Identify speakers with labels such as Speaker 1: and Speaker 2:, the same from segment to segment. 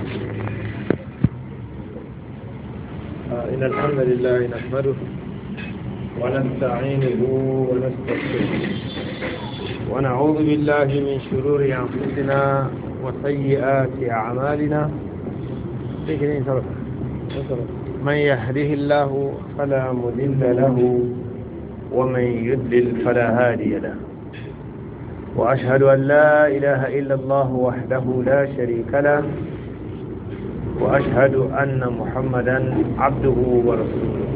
Speaker 1: إن الحمد لله نحمده ونستعينه ونستغفره ونعوذ بالله من شرور أنفسنا وسيئات أعمالنا من يهده الله فلا مضل له ومن يضلل فلا هادي له وأشهد أن لا إله إلا الله وحده لا شريك له وأشهد أن محمدا عبده ورسوله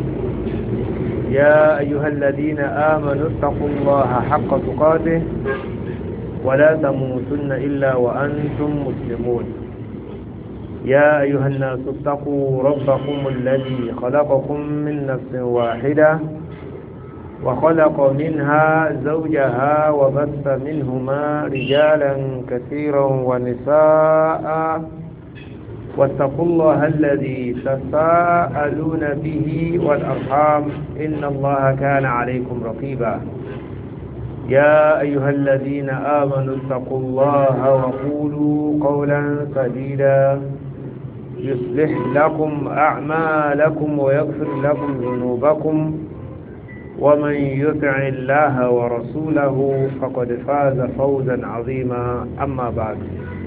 Speaker 1: يا أيها الذين آمنوا اتقوا الله حق تقاته ولا تموتن إلا وأنتم مسلمون يا أيها الناس اتقوا ربكم الذي خلقكم من نفس واحدة وخلق منها زوجها وبث منهما رجالا كثيرا ونساء واتقوا الله الذي تساءلون به والأرحام إن الله كان عليكم رقيبا يا أيها الذين آمنوا اتقوا الله وقولوا قولا سديدا يصلح لكم أعمالكم ويغفر لكم ذنوبكم ومن يطع الله ورسوله فقد فاز فوزا عظيما أما بعد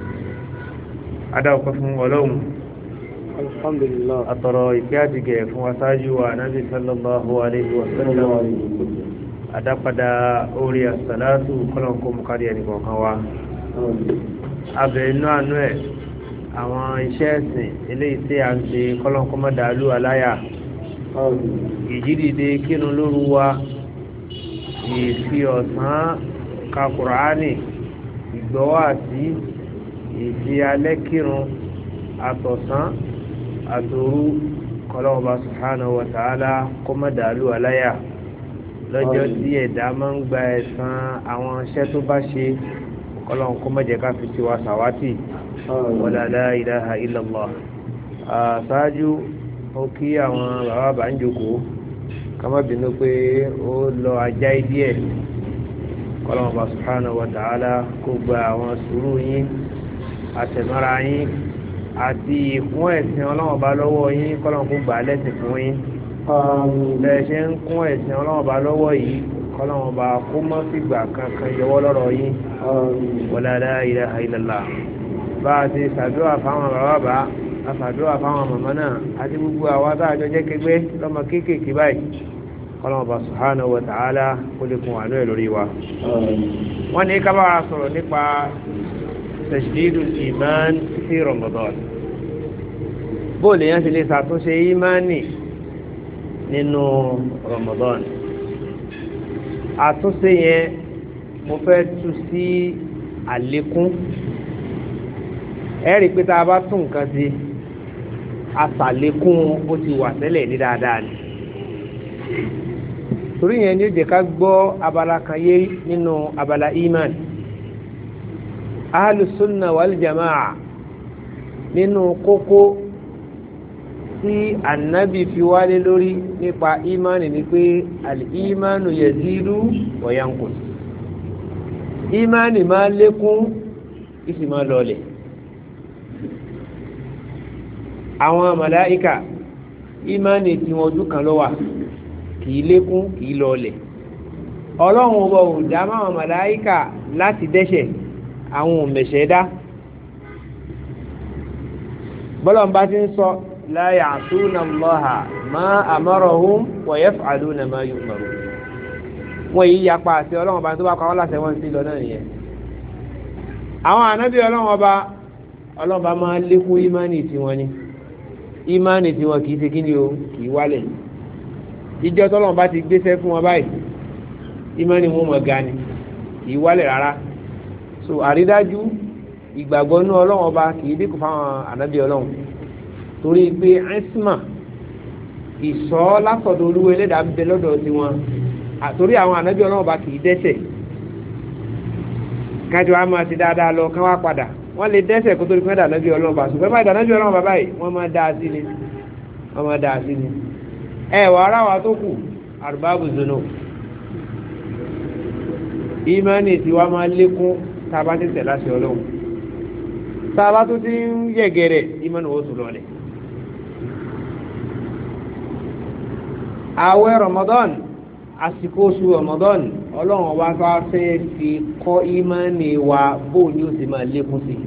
Speaker 1: أدعوكم ولوم
Speaker 2: الحمد لله
Speaker 1: أترى إكياتك فواساجوا نبي صلى الله عليه وسلم أدقد أولي الصلاة كلكم قرية وقوا أبنوا أنوه àwọn iṣẹ́ ẹ̀sìn eléyìí tí a ń ṣe kọ́lọ́nkọ́ mọ́dàálù aláyà ìjídìde kínú lóru wa ìfi ọ̀sán ka Kùránì ìgbọ́wọ́ àti ìfi alẹ́ kírun àtọ̀sán àtòru kọ́lọ́wọ́ba subhanahu wa ta'ala kọ́ mọ́dàálù aláyà lọ́jọ́ tí ẹ̀dá máa ń gba ẹ̀san àwọn iṣẹ́ tó bá ṣe kọ́lọ́nkọ́ mọ́jẹ́ ká fi tiwa sàwátì wala la ilaha illallah ṣáájú ó kí àwọn bàbá bá ń jókòó ká má bínú pé ó lọ ajá díẹ̀ kọ́lọ́mọba subhanahu wa ta'ala kó gba àwọn sùúrù yín àtẹ̀mọ́ra yín àti ìkún ẹ̀sìn ọlọ́mọba lọ́wọ́ yín kọ́lọ́mọ kó gbà á lẹ́sìn fún yín lẹ́ẹ̀ṣẹ́ ń kún ẹ̀sìn ọlọ́mọba lọ́wọ́ yìí kọ́lọ́mọba kó mọ́ fìgbà kankan yọwọ́ lọ́rọ̀ yín wala la ilaha illallah bá a ti ṣàdúrà fáwọn bàbá bá a ṣàdúrà fáwọn màmá náà àti gbogbo àwọn àtàjọ jẹ́ kégbé lọ́mọ kéékèèké báyìí kọ́lọ́mọba subhanahu wa ta'ala kó lè kún àánú ẹ̀ lórí wa. wọ́n ní ká bá wa sọ̀rọ̀ nípa tajdidul iman fi Ramadan bóòlù yẹn ti lè ṣàtúnṣe ìmánì nínú Ramadan. àtúnṣe yẹn mo fẹ́ tú sí àlékún ẹ̀rí pé tá a bá tún nǹkan sí asàlékún ó ti wà tẹ́lẹ̀ ní dáadáa ni torí yẹn ni ó jẹ́ ká gbọ́ abala kan yé nínú abala iman ahlus sunna wal jamaa nínú kókó tí annabi fi wálé lórí nípa imani ni pé al-imanu yazidu wa yanqus imani máa lékún ìsì máa lọlẹ̀. àwọn màláíkà ìmánì tí wọn ojú kan ló wà kìí lékún kìí lọlẹ̀. ọlọ́run ọba ò dá máwọn màláíkà láti dẹ́ṣẹ̀ àwọn òmẹ̀ṣẹ̀ dá bọ́lọ̀n bá ti ń sọ la ya'suna Allaha ma amarahum wa yaf'aluna ma yu'marun wọ́n yìí yapa àti ọlọ́run ọba tó bá kọ́ láṣẹ wọn sí lọ náà nìyẹn. àwọn ànábì ọlọ́run ọba máa lékún ìmánì tí wọ́n ní ìmánì tí wọn kìí ṣe kí ni o kìí wálẹ̀ ìjọ tọ́lọ́run bá ti gbéṣẹ́ fún wọn báyìí ìmánì wọn mọ̀ ga ni kìí wálẹ̀ rárá. so àrídájú ìgbàgbọ́ nú ọlọ́run ọba kìí dínkù fáwọn ànábì ọlọ́run torí pé ẹ́sìmà ìṣọ́ látọ̀dọ̀ olúwa ẹlẹ́dàá ń bẹ lọ́dọ̀ sí wọn torí àwọn ànábì ọlọ́run ọba kìí dẹ́ṣẹ̀ kájọ á máa ti dáadáa lọ kán wá padà wọ́n lè dẹ́ṣẹ̀ kó tó di pẹ́ẹ́dà lọ́bí ọlọ́ọ̀bà ṣùgbọ́n bá ìdánábí ọlọ́ọ̀bà báyìí wọ́n máa dáa sí ni ẹ̀wà ara wa tó kù àrùbábù zono ìmánì tí wá máa lékún tàbá tẹ̀tẹ̀ láti ọlọ́run sábà tó ti ń yẹ̀gẹ̀rẹ̀ ìmọ̀ ní oṣù lọ́lẹ̀. àwẹ̀ Ramadan àsìkò oṣù Ramadan ọlọ́run wa bá fẹ́ fi kọ́ ìmọ̀ ní wa bó ni ó sì máa lékún sí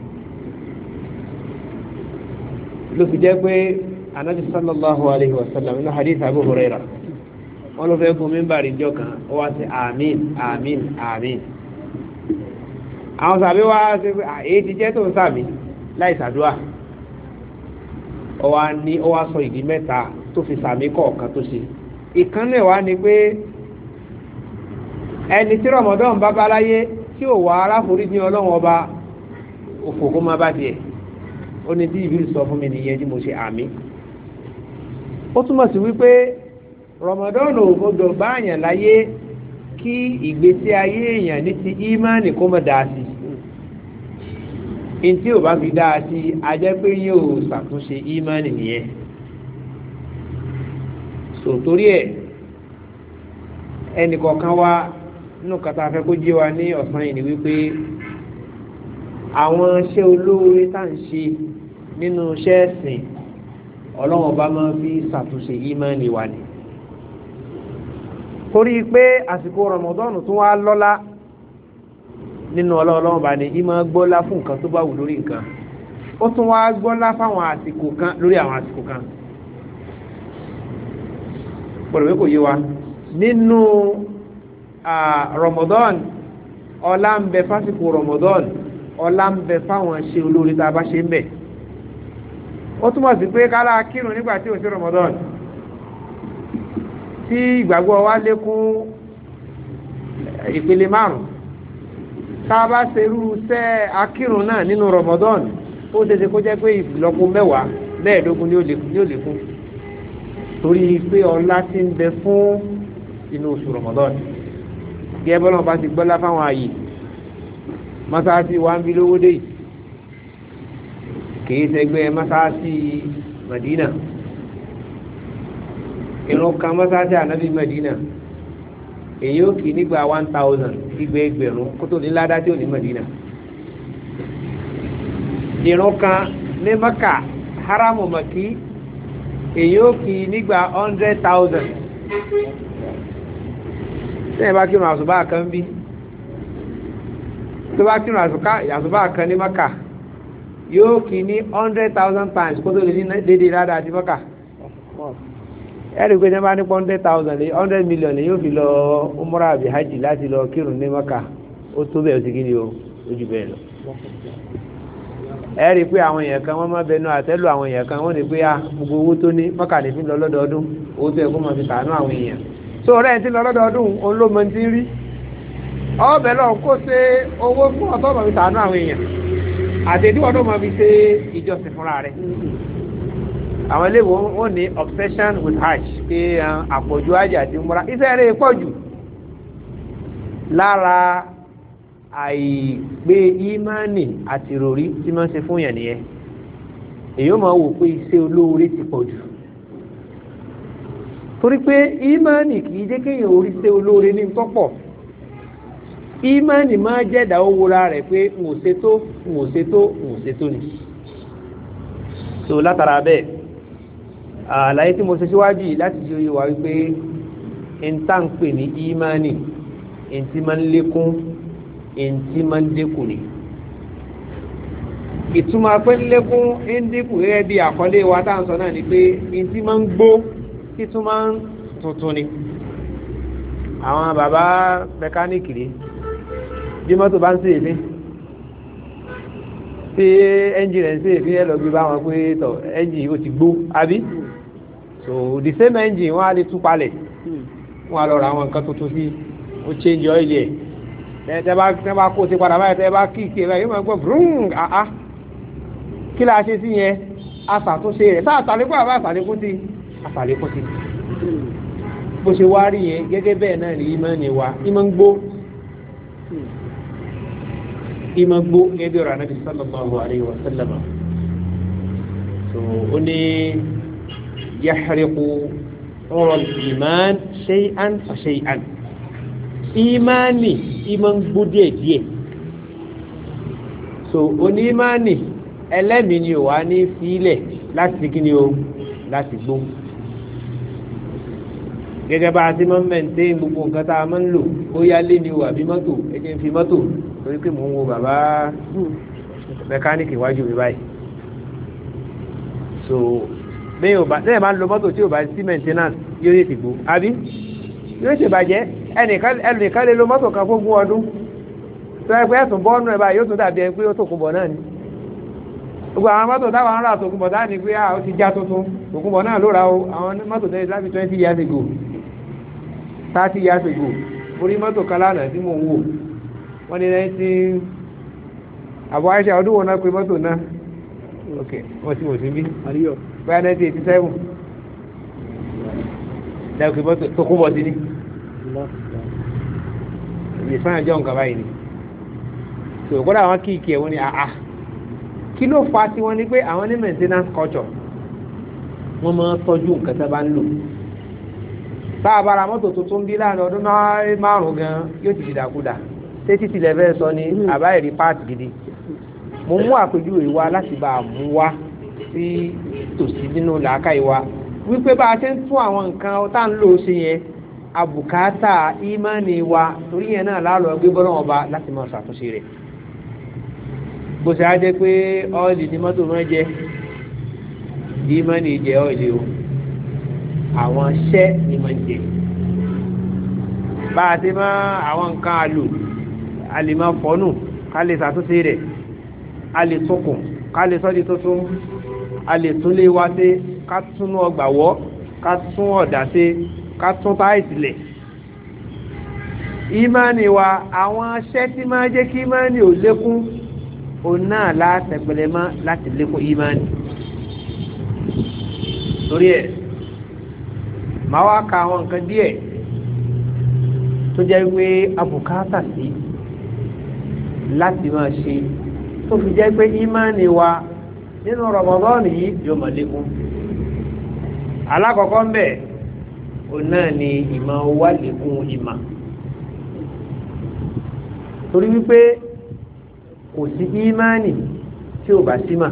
Speaker 1: ló fi jẹ́ pé anabi sallallahu alayhi wa sallam inú hadith Abu Hurairah wọ́n ló fẹ́ gun mímbàrí jọ kan ó wá sí àmín àmín àmín àwọn sàbí wá sí pé èyí ti jẹ́ tó ń sàmì láì sàdúà ó wá sọ ìdí mẹ́ta tó fi sàmì kọ̀ọ̀kan tó ṣe ìkànnì wá ni pé ẹni tí Ramadan bá bá láyé tí ò wá aláforíjì ọlọ́run ọba òfò kó má bá tiẹ̀ ó ní bí ìbílù sọ fún mi nìyẹn tí mo ṣe àmì ó túmọ̀ sí wípé Ramadan ò gbọdọ̀ bá àyàn láyé kí ìgbésí ayé èèyàn ní ti ìmánì kó mọ̀ dáa sí in tí ò bá fi dáa sí ajẹ́ pé yóò ṣàtúnṣe ìmánì nìyẹn sòtórí ẹ̀ ẹnìkọ̀ọ̀kan wa nínú kàtà fẹ́ kó jẹ́ wa ní ọ̀sán yìí ni wípé àwọn iṣẹ́ olóore tá à ń ṣe nínú iṣẹ́ ẹ̀sìn ọlọ́run ọba máa fi ṣàtúnṣe ìmánì wa ni torí pé àsìkò Ramadan tún wá lọ́lá nínú ọlọ́run ọba ni ìmọ̀ gbọ́lá fún nǹkan tó bá wù lórí nǹkan ó tún wá gbọ́lá fáwọn àsìkò kan lórí àwọn àsìkò kan pọ̀lọ̀wé kò yé wa nínú Ramadan ọlá ń bẹ fásìkò Ramadan ọlá ń bẹ fáwọn ṣe olórí tá a bá ṣe ń bẹ ó túmọ̀ sí pé kálá kírun nígbà tí ò sí Ramadan tí ìgbàgbọ́ wa lékún ìpele 5 tá a bá ṣerú iṣẹ́ akírun náà nínú Ramadan ó ṣeéṣe kó jẹ́ pé ìlọ́po 10 15 ní ó lékún torí pé ọlá ti ń bẹ fún inú oṣù Ramadan gẹ́gẹ́ bọ́lá bá ti gbọ́lá fáwọn ààyè masáàsì wa ń bí lówó dé kìí ṣẹgbẹ́ masáàsì Madina ìrun kan masáàsì ànábì Madina èyí ó kì í nígbà 1000 ìgbẹ́ ẹgbẹ̀rún kó tó ní ládá tí ò ní Madina ìrun kan ní Maka haramu Maki èyí ó kì í nígbà 100,000 tẹ́yìn bá kírun àsùbá kan bí tó bá kírun àsùbá kan ní Maka yóò kì í ní 100,000 times kó tó lè ní dédé rádá àti Maka ẹ̀rì pé tẹ́yìn bá ní 100,000 100 million yóò fi lọ umrah àbí hajj láti lọ kírun ní Maka ó tó bẹ́ẹ̀ ó ti kí ni ó jù bẹ́ẹ̀ lọ ẹ̀rí pé àwọn èèyàn kan wọ́n máa bẹnu àtẹ́lù àwọn èèyàn kan wọ́n ní pé gbogbo owó tó ní Mọ́kà ní fi lọ lọ́dọọdún owó tó ẹ̀kọ́ máa fi tàánú àwọn èèyàn so ọ̀rẹ́ ti lọ lọ́dọọdún òun ló mọ ti rí ọbẹ̀ lọ kó ṣe owó fún ọ̀tọ́ máa fi tàánú àwọn èèyàn àtẹ̀díwọ̀n tó máa fi ṣe ìjọsìn fúnra rẹ̀ àwọn ilé wọn ní obsession with hajj pé àpọ̀jù hajj àti umrah iṣẹ́ rẹ̀ pọ̀ jù lára àìgbé ìmánì àti ìròrí tí máa ń ṣe fún yàn nìyẹn èyí ó máa wò pé iṣẹ́ olóore ti pọ̀ jù torí pé ìmánì kì í jẹ́ kéèyàn orí iṣẹ́ olóore ní tọ́pọ̀ ìmánì máa jẹ́dà owó ra rẹ̀ pé n ò ṣètò ni so látara bẹ́ẹ̀ àlàyé tí mo ṣe síwájú yìí láti ṣe oyè wá wípé n tá ń pè ní ìmánì n tí máa ń lékún ntí máa ń dínkù ni ìtumọ̀ pé lékún ń dínkù gẹ́gẹ́ bí àkọlé wa tá à ń sọ náà ni pé ntí máa ń gbó títún máa ń tuntun ni àwọn bàbá mẹkáníìkì rí bí mọ́tò bá ń ṣe èéfín tí ẹ́ńjì rẹ̀ ń ṣe èéfín ẹ̀ lọ gbé bá wọn pé tọ̀ ẹ́ńjì ó ti gbó àbí so the same engine wọ́n á lè tú palẹ̀ wọ́n á lọ ra àwọn nǹkan tuntun sí ó change oil ẹ̀ tẹ́ bá kó sí padà báyìí tẹ́ bá kíkì rẹ̀ yóò máa gbọ́ brún àá kí la ṣe sí yẹn aṣàtúnṣe rẹ̀ sáà àtàlékún àbá àtàlékún sí àtàlékún sí bó ṣe wá rí yẹn gẹ́gẹ́ bẹ́ẹ̀ náà ní ìmọ̀ ni wa ìmọ̀ ń gbó gẹ́gẹ́ bí ọ̀rọ̀ Ànábì sallallahu alayhi wa sallam so ó ní yahriqu ọ̀rọ̀ ìmán shay'an fa shay'an ìmánì ìmọ̀ ń gbó díẹ̀ díẹ̀ so onímánì ẹlẹ́mìí ni ò wá ní fílẹ̀ láti kí ni o láti gbó gẹ́gẹ́ bá a ti máa ń mẹ́ǹtẹ́ gbogbo nǹkan tá a máa ń lò ó yá lé ní o àbí mọ́tò ẹjẹ́ ń fi mọ́tò torí pé mò ń wo bàbá mẹkáníìkì iwájú mi báyìí so bẹ́ẹ̀ máa ń lo mọ́tò tí ò bá sí maintenance yóò lè ti gbó àbí yóò ṣe bàjẹ́ ẹnìkan lè lo mọ́tò kan fún 20 ọdún tó ẹgbẹ́ ẹ̀sùn bọ́ọ̀nù ẹ̀ báyìí yóò tún dàbí ẹ pé ó tòkunbọ̀ náà ni gbogbo àwọn mọ́tò táwọn ará tòkunbọ̀ dáa ni pé ó ti já tuntun tòkunbọ̀ náà ló ra o àwọn mọ́tò tẹ́lẹ̀ láti 20 years ago 30 years ago orí mọ́tò kan lánàá tí mò ń wò wọ́n ní 19 àbọ̀ àìṣà ọdún wọn náà pé mọ́tò náà ok wọ́n ti wò sí bí báyà 1987 dáa pé mọ́tò tòkunbọ̀ sí ni ìfẹ́ àjọ nǹkan báyìí ni so kódà àwọn kíkì ẹ̀ wọ́n ni àá kí ló fa tí wọ́n ní pé àwọn ní maintenance culture wọ́n máa tọ́jú nǹkan tẹ́ bá ń lò bá a bára mọ́tò tuntun bí láàrin ọdún 5 gan yóò ti dìdàkudà tẹ́tí tilẹ̀ fẹ́ sọ ni àbá ẹ̀rí páàtì gidi mo mú àpèjúwe wa láti bá a mú wá sí tòsí nínú làákàyè wa wípé bá a ṣe ń tún àwọn nǹkan tá à ń lò ṣe yẹn àbùkátà ìmánì wa torí yẹn náà lálọ́ gbé bọ́lọ́ ọba láti máa ṣàtúnṣe rẹ̀ bó ṣe á jẹ́ pé ọ́ìlì ní mọ́tò máa jẹ́ ìmánì jẹ́ ọ́ìlì o àwọn ṣẹ́ ni máa ń jẹ bá a ti máa àwọn nǹkan àlò a lè máa fọ́nù ká lè ṣàtúnṣe rẹ̀ a lè tukùn ká lè sọ́dí tuntun a lè tún lé wá sí ká tún ọgbà wọ́ ká tún ọ̀dà sí ká tún táìsì lẹ̀ ìmánì wa àwọn aṣẹ́ tí máa jẹ́ kí ìmánì ò lékún òun náà látẹ̀pẹ̀lẹ̀ mọ́ láti lékún ìmánì torí ẹ̀ máa wá ka àwọn nǹkan díẹ̀ tó jẹ́ pé abùkátà sí láti máa ṣe tó fi jẹ́ pé ìmánì wa nínú Ramadan yìí yóò máa lékún alákọ̀ọ́kọ́ ń bẹ̀ òun náà ni ìmọ̀ wá lékún ìmọ̀ torí wípé kò sí ìmánì tí ò bá sí mà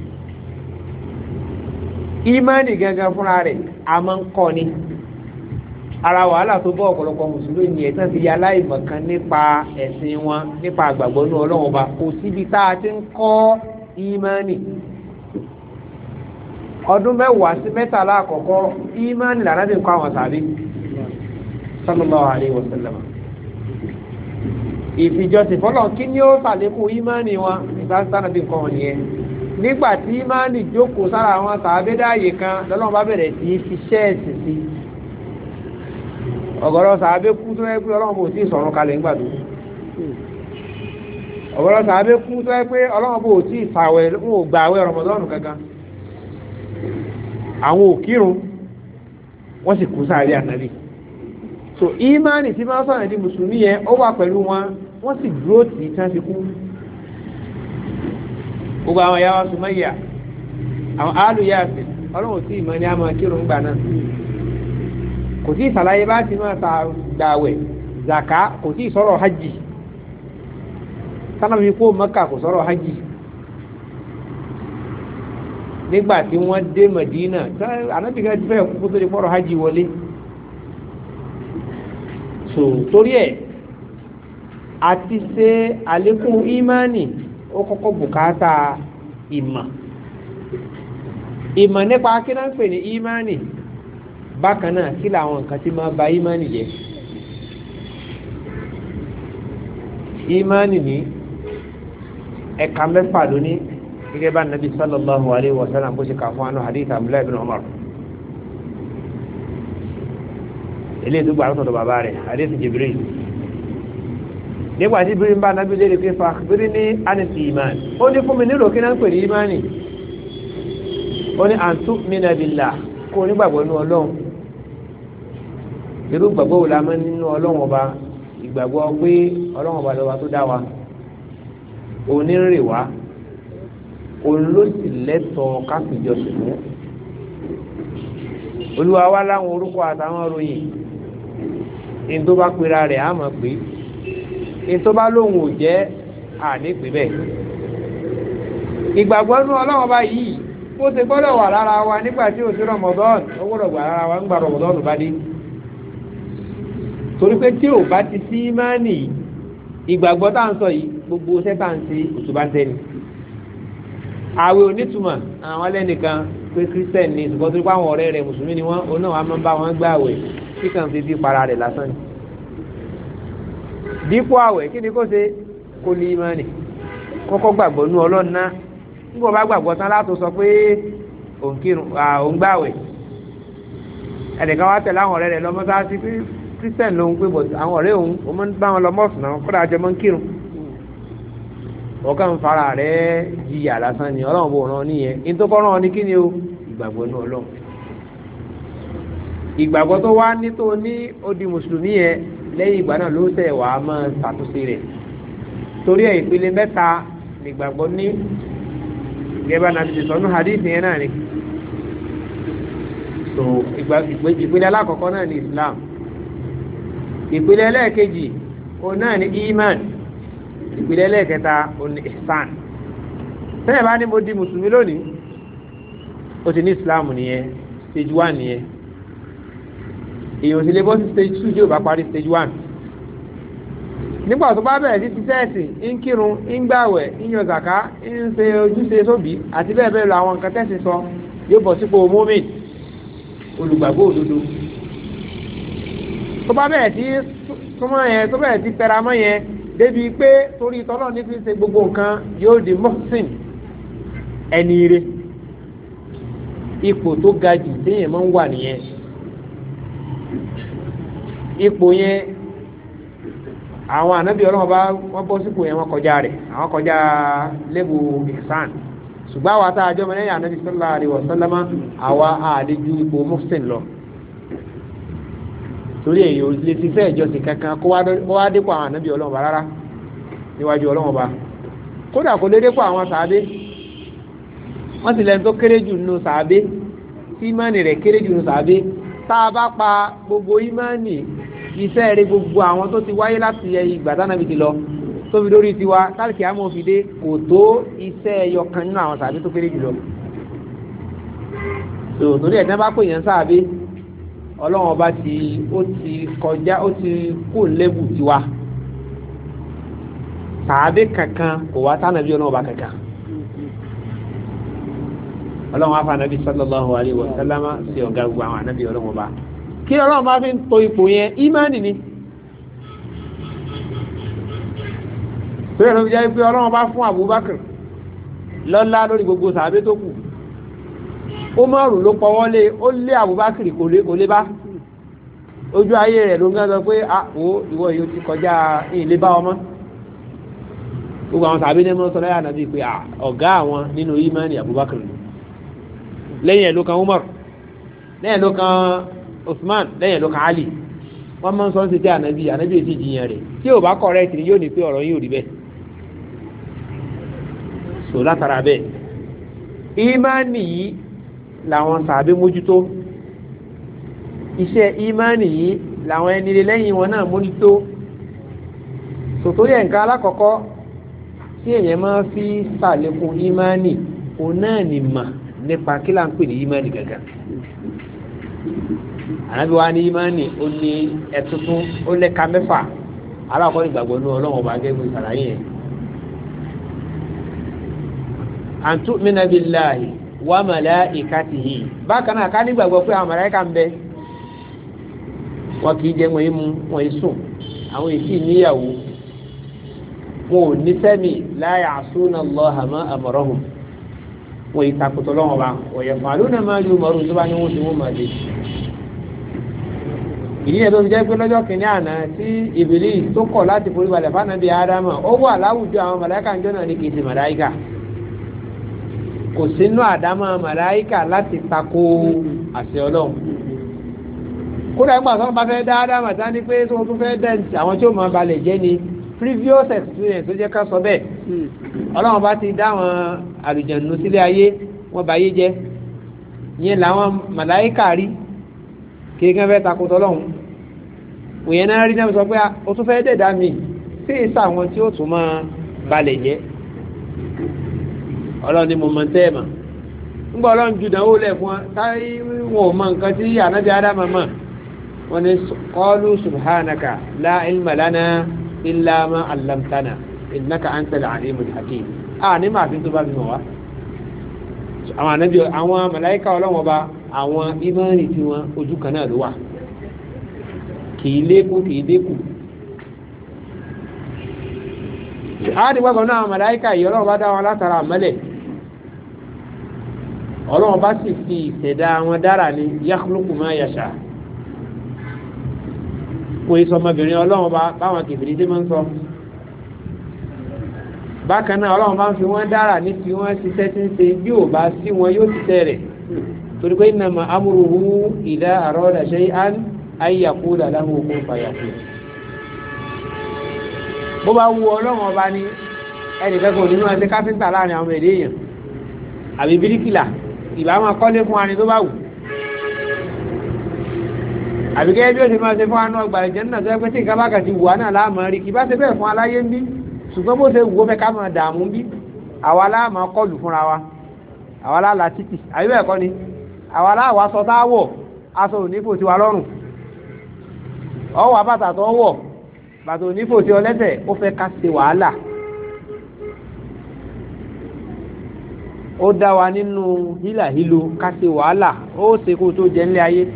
Speaker 1: ìmánì gangan fúnra rẹ̀ a máa ń kọ́ ni ara wàhálà tó bọ́ ọ̀pọ̀lọpọ̀ mùsùlùmí ni ẹ̀sán ti ya aláìmọ̀kan nípa ẹ̀sìn wọn nípa àgbàgbọ́ ní Ọlọ́run ọba kò síbi tá a ti ń kọ́ ìmánì ọdún 10 sí 13 àkọ́kọ́ ìmánì lànà bí nǹkan àwọn tàbí sallallahu alaihi wasallam ìfìjọsìn fọ́lọ̀ kí ni ó sàlékún ìmánì wọn ìbáṣánà bí nǹkan wọ̀nyẹn nígbà tí ìmánì jókòó sára àwọn tàbí dáàyè kan lọ́lọ́run bá bẹ̀rẹ̀ sí fi ṣẹ́ẹ̀sì sí ọ̀gọ̀rọ̀ sàábé kú tó yẹ pé Ọlọ́run bò tí ìsọ̀run kalẹ̀ ńgbà tó ọ̀gọ̀rọ̀ sàábé kú tó yẹ pé Ọlọ́run bò tí ìfàwẹ̀ ń ò gbà àwẹ̀ Ramadan kankan àwọn òkírun wọ́n sì kú sáré ànábì so ìmánì tí máa sọ̀rọ̀ di mùsùlùmí yẹn ó wà pẹ̀lú wọn wọ́n sì dúró tì í tán fi kú gbogbo àwọn ìyá wa Sumayya àwọn áàlù Yásìn Ọlọ́run tí ìmọ̀ ní àmọ́ kírun gbà náà kò tí ìsàlàyé bá ti máa ta gbàwẹ̀ zaka kò tí ìsọ̀rọ̀ hajj sánàbí kó Mẹ́kà kò sọ̀rọ̀ hajj nígbà tí wọ́n dé Mẹdínà anábìkan ti fẹ́ kú tó di fọ́rọ̀ hajj wọlé so torí ẹ̀ àti ṣe àlékún ìmánì ó kọ́kọ́ bùkátà ìmọ̀ nípa kí náà ń pè ní ìmánì bákan náà kí làwọn nǹkan tí máa ba ìmánì jẹ́ ìmánì ní ẹ̀ka 6 lónìí gẹ́gẹ́ bá nàbí sallallahu alaihi wasallam bó ṣe kà fún àánú hadith Abdullah ibn Umar ilé ìdúgbò àrùsọ̀tọ̀ bàbá rẹ̀ hadith Jibril nígbà tí Jibril bá nàbí lè rí pé fàkbírí ní anìtì ìmánì ó ní fún mi nílò kí náà ń pè ní ìmánì ó ní an tu'mina billah kó nígbàgbọ́ inú Ọlọ́run irú gbàgbọ́ wò la mọ́ nínú Ọlọ́run ọba ìgbàgbọ́ pé Ọlọ́run ọba lọ́wọ́ tó dá wa onírè wa òun ló sì lẹ́tọ̀ọ́ káfíjọsìn fún Olúwa wa láwọn orúkọ àtàwọn ròyìn ní tó bá pera rẹ̀ á mọ̀ pé ní tó bá lóhùn ò jẹ́ àní pé bẹ́ẹ̀ ìgbàgbọ́ nínú Ọlọ́run bá yìí ó ṣe gbọ́dọ̀ wà lára wa nígbà tí ó sí Ramadan ó gbọ́dọ̀ wà lára wa nígbà Ramadan bá dé torí pé tí ò bá ti sí ìmánì ìgbàgbọ́ tá à ń sọ yìí gbogbo iṣẹ́ tá à ń ṣe òtún bá ń tẹ́ni àwẹ̀ onítùmọ̀ àwọn ẹlẹ́nìkan pé Christian ní ṣùgbọ́n tó pé àwọn ọ̀rẹ́ rẹ̀ mùsùlùmí ni wọ́n òun náà wà máa ń bá wọn gbà àwẹ̀ tí kàn fi bí para rẹ̀ lásán ni dípò àwẹ̀ kí ni kó ṣe kó ní ìmánì kọ́kọ́ gbàgbọ́ nú Ọlọ́run náà nígbà bá gbàgbọ́ tán látò sọ pé òun gbàwẹ̀ ẹnìkan wá tẹ̀lé àwọn ọ̀rẹ́ rẹ̀ lọ́mọ sáà sí pé Christian ló ń pè bọ̀ àwọn ọ̀rẹ́ òun ó máa ń bá wọn lọ mọ́ọ̀sì náà kódà àjọ máa ń kírun ọ̀kan fara rẹ̀ jìyà lásán ni Ọlọ́run bò rán níyẹn ní tó kọ́ rán ní kí ni o ìgbàgbọ́ nú Ọlọ́run ìgbàgbọ́ tó wá ní tó ní ó di mùsùlùmí yẹn lẹ́yìn ìgbà náà ló tẹ̀ wá máa ṣàtúnṣe rẹ̀ torí ẹ̀ ìpele mẹ́ta nígbàgbọ́ ní gẹ́gẹ́ náà ti sọnù hadith yẹn náà ni so ìpele alákọ̀ọ́kọ́ náà ni Islam ìpele ẹlẹ́ẹ̀kejì òun náà ni iman ìpele ẹlẹ́ẹ̀kẹta òun ni ihsan sẹ́yìn bá ní mo di mùsùlùmí lónìí ó ti ní Islam nìyẹn stage 1 nìyẹn èèyàn sì lè bọ́ sí stage 2 tí ó bá parí stage 1 nígbà tó bá bẹ̀rẹ̀ sí ti sẹ́ẹ̀sì ń kírun ń gbàwẹ̀ ń yan zàká ń ṣe ojúṣe sóbì àti bẹ́ẹ̀ bẹ́ẹ̀ lọ àwọn nǹkan tẹ́sí sọ yóò bọ̀ sípò mọ́mìn olùgbàgbọ́ òdodo tó bá bẹ̀rẹ̀ sí súnmọ́ yẹn tó bẹ̀rẹ̀ sí tẹra mọ́ yẹn débi pé torí tọ́lọ́ ní fi ṣe gbogbo nǹkan yóò di mọ́sìn ẹni ire ipò tó ga jù téèyàn máa ń wà nìyẹn ipò yẹn àwọn ànábì Ọlọ́run bá wọ́n bọ́ sípò yẹn wọ́n kọjá rẹ̀ àwọn kọjá lẹ́bù ihsan ṣùgbọ́n àwọn àtàjọ́ mẹ́rin ànábì sallallahu alaihi wasallam àwa àlejò ipò mọ́sìn lọ torí èyàn lè ti fẹ́ ìjọsìn kankan kó wá dépò àwọn ànábì Ọlọ́run bá rárá níwájú Ọlọ́run bá kódà kó lé dépò àwọn sàábé wọ́n sì lẹ́nu tó kéré jù nínú sàábé tí ìmánì rẹ̀ kéré jù nínú sàábé tá a bá pa gbogbo ìmánì iṣẹ́ rẹ̀ gbogbo àwọn tó ti wáyé láti ìgbà tánàbí ti lọ tó fi lórí tiwa tálìkì àmọ́ fi dé kò tó iṣẹ́ ẹyọ kan nínú àwọn sàábé tó kéré jù lọ so torí ẹ̀dá bá pè yẹn sàábé Ọlọ́run ọba ó ti kọjá ó ti kó lẹ́bù tiwa sàábé kankan kò wá tánàbí Ọlọ́run ọba kankan Ọlọ́run afa nàbí sallallahu alaihi wa sallama sí ọ̀gá gbogbo àwọn ànábì Ọlọ́run ọba kí Ọlọ́run bá fi ń to ipò yẹn ìmánì ni pé ẹ̀rọ jẹ́ pé Ọlọ́run bá fún Abubakar lọ́lá lórí gbogbo sàábé tó kù Umaru ló pọwọ́ lé ó lé Abubakar kò lé bá ojú ayé rẹ̀ ló ń gbọ́ pé ìwọ yóò ti kọjá ilé bá ọmọ gbogbo àwọn sàábé ní mọ́ sọ lẹ́yà nàbí pé ọ̀gá àwọn nínú ìmánì Abubakar lẹ́yìn ẹ̀ ló kan Umar lẹ́yìn ló kan Usman lẹ́yìn ló kan Ali wọ́n máa ń sọ ń ṣe tí ànábì èsì jiyàn rẹ̀ tí ò bá correct ni yóò ní pé ọ̀rọ̀ yóò rí bẹ́ẹ̀ so látara bẹ́ẹ̀ ìmánì yìí làwọn sàbẹ mójútó iṣẹ́ ìmánì yìí làwọn ẹni lẹ́yìn wọn náà mójútó sòtórí ẹ̀ǹkan alákọ̀ọ́kọ́ tí èèyàn máa fi ṣàlékún ìmánì òun náà ní mà nípa kí là ń pè ní ìmánì gàgà ànábì wa ní ìmánì ó ní ẹ̀tútún ó lẹ́ka mẹ́fà alákọ̀ọ́ ìgbàgbọ́ ní Ọlọ́run ọba gẹ́gẹ́ bí ìsàlàyé yẹn an tu'mina billahi wa malaikatihi bákan náà ká nígbàgbọ́ pé àwọn màláíkà ń bẹ wọn kì í jẹ wọn yìí mu wọn yìí sùn àwọn èsì níyàwó wọn ò ní sẹ́mi la ya'suna Allaha ma amarahum wọn yìí takùtọ̀ lọ́wọ́ bá wọ́n yẹ fàlùnà máa yọ mọ̀rún tó bá ní wọ́n ti wọ́n máa lè ìdí yẹn tó fi jẹ́ pé lọ́jọ́ kìíní àná tí Ìbílísì tó kọ̀ láti forí balẹ̀ fánàbí Ádámà ó wà láwùjọ àwọn màláíkà ń jọ́nà ní kìí ṣe màláíkà kò sínú àdámọ́ màláíkà láti tako àṣẹ Ọlọ́run kódà nígbà tó bá fẹ́ dá Ádámà tá ní pé tó tún fẹ́ dẹ́ǹtì àwọn tí ó máa balẹ̀ jẹ́ ni previous experience tó jẹ́ ká sọ bẹ́ẹ̀ Ọlọ́run bá ti dá àwọn àlùjànnú sílé ayé wọ́n bá yé jẹ́ ìyẹn làwọn màláíkà rí kí kan fẹ́ tako tọ́lọ́run òyìn náà rí náà sọ pé ó tún fẹ́ dẹ̀dá mi sí ìsà àwọn tí ó tún máa balẹ̀ jẹ́ ọlọ́run ni mo mọ̀ tẹ́ ẹ̀ mọ̀ ńgbọ́ ọlọ́run ju ìdánwò lẹ̀ fún wa táyé wọn ò mọ nǹkan tí ànábì ádámà mọ̀ wọn ni qalu subhanaka la ilma lana illa ma 'allamtana innaka antal alimul hakim ní màá fi tó bá fi mọ̀ wá àwọn ànábì àwọn màláíkà ọlọ́run ọba àwọn ìmánì tí wọn ojú kan náà ló wà kìí lékún kìí dékù àádìgbàgbọ́ náà màláíkà yìí ọlọ́run bá dá wọn látara àmọ́lẹ̀ ọlọ́run bá sì fi ìṣẹ̀dá wọn dára ní yakhluqu ma yasha kò ìsọmọbìnrin ọlọ́run bá báwọn kìfìrí tí máa ń sọ bákan náà ọlọ́run bá ń fi wọ́n dára ní tí wọ́n ṣiṣẹ́ tí ń ṣe bí ò bá sí wọn yóò ṣiṣẹ́ rẹ̀ torí pé innama amruhu idha arada shay'an ay yaqula lahu kun fayakun bó bá wu ọlọ́run ọba ní ẹnìkan kò nínú ẹsẹ̀ káfíńtà láàrin àwọn èdè èèyàn àbí bíríkìlà ìbámu akọ́lé fún wa ni tó bá wù àbí gẹ́gẹ́ bí ó ti máa ṣe fún anú ọgbà ìjẹ́ náà tó yẹ pé tí nǹkan bá kà ti wù wá náà láàmú rí kì bá ṣe bẹ́ẹ̀ fún aláyé ń bí ṣùgbọ́n bó ṣe wù ó fẹ́ ká máa dààmú bí àwa láàmú kọlù fúnra wa àwa láàlá títì àbí bẹ́ẹ̀ kọ́ ni àwa láàwọ̀ aṣọ táwọ̀ aṣọ ònífò tí wa lọ́rùn ọwọ́ àbàtà tó wọ̀ bàtà ònífò tí ọlẹ́sẹ̀ ó fẹ́ ká ṣe wàhálà ó dá wa nínú hílàhílo ká ṣe wàhálà ó ṣe kó tó jẹ nílé ayé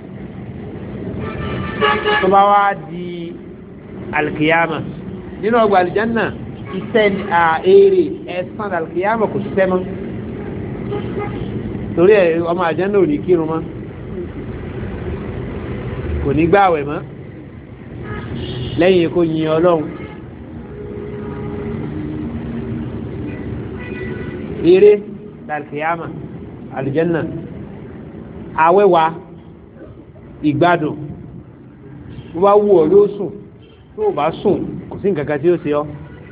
Speaker 1: tó bá wá di alkiyama nínú ọgbà àlìjánà iṣẹ́ èrè ẹ̀san alkiyama kò ṣiṣẹ́ mọ́ torí ẹ̀ ọmọ àlìjánà ò ní kírun mọ́ kò ní gbààwẹ̀ mọ́ lẹ́yìn kó yin ọlọ́run èrè alkiyama àlìjánà àwẹ́wà ìgbádùn bó bá wù ọ́ ló sùn tó o bá sùn kò sí nǹkan kan tí ó ṣe ọ́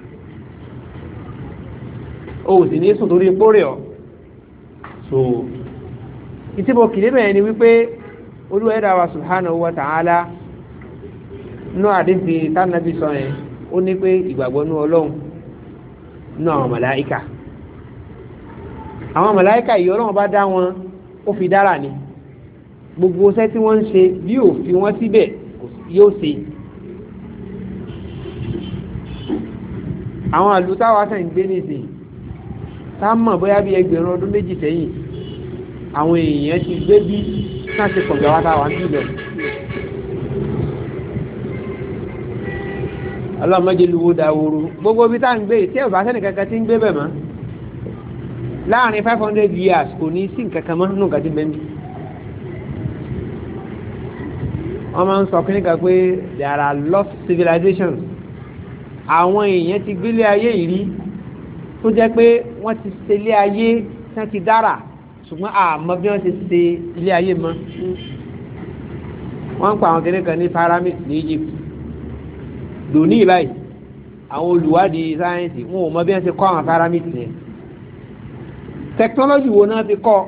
Speaker 1: o ò sì ní sùn torí pórè ọ́ so ìtìbọ̀ kìlẹ̀ bẹ̀rẹ̀ ni wípé Olúwa ẹ̀dá wa subhanahu wa ta'ala nú àdéhùn tánàbí sọ yẹn ó ní pé ìgbàgbọ́ nú ọlọ́run nú àwọn màláíkà yìí ọlọ́run bá dá wọn ó fi dára ni gbogbo iṣẹ́ tí wọ́n ń ṣe bí ò fi wọ́n síbẹ̀ yóò ṣe àwọn àlùtáwà sẹ́ ń gbé nìsín tá mọ̀ bóyá bí ẹgbẹ̀rún ọdún méjì sẹ́yìn àwọn èèyàn ti gbé bí náà ṣe pọ̀jọ́ wá táwà ń jùlọ ọlọ́mọdé luwo dáwòrò gbogbo bí tá ń gbé tí ẹ̀bá sẹ́nì kankan tí ń gbé bẹ̀ mọ́ láàrin 500 years kò ní sí nǹkankan mọ́ nínú nǹkan tí bẹ́ẹ̀ bí wọ́n máa ń sọ kíníkà pé there are lost civilizations àwọn èèyàn ti gbélé ayé yìí rí tó jẹ́ pé wọ́n ti ṣe ilé ayé tí wọ́n ti dára ṣùgbọ́n àmọ́ bí wọ́n ti ṣe ilé ayé mọ́ wọ́n ń pa àwọn kíníkà ní pyramid ní Egypt dòní báyìí àwọn olùwádìí sáyẹ́ǹsì wọn ò mọ bí wọ́n ti kọ́ àwọn pyramid yẹn technology wo náà ti kọ́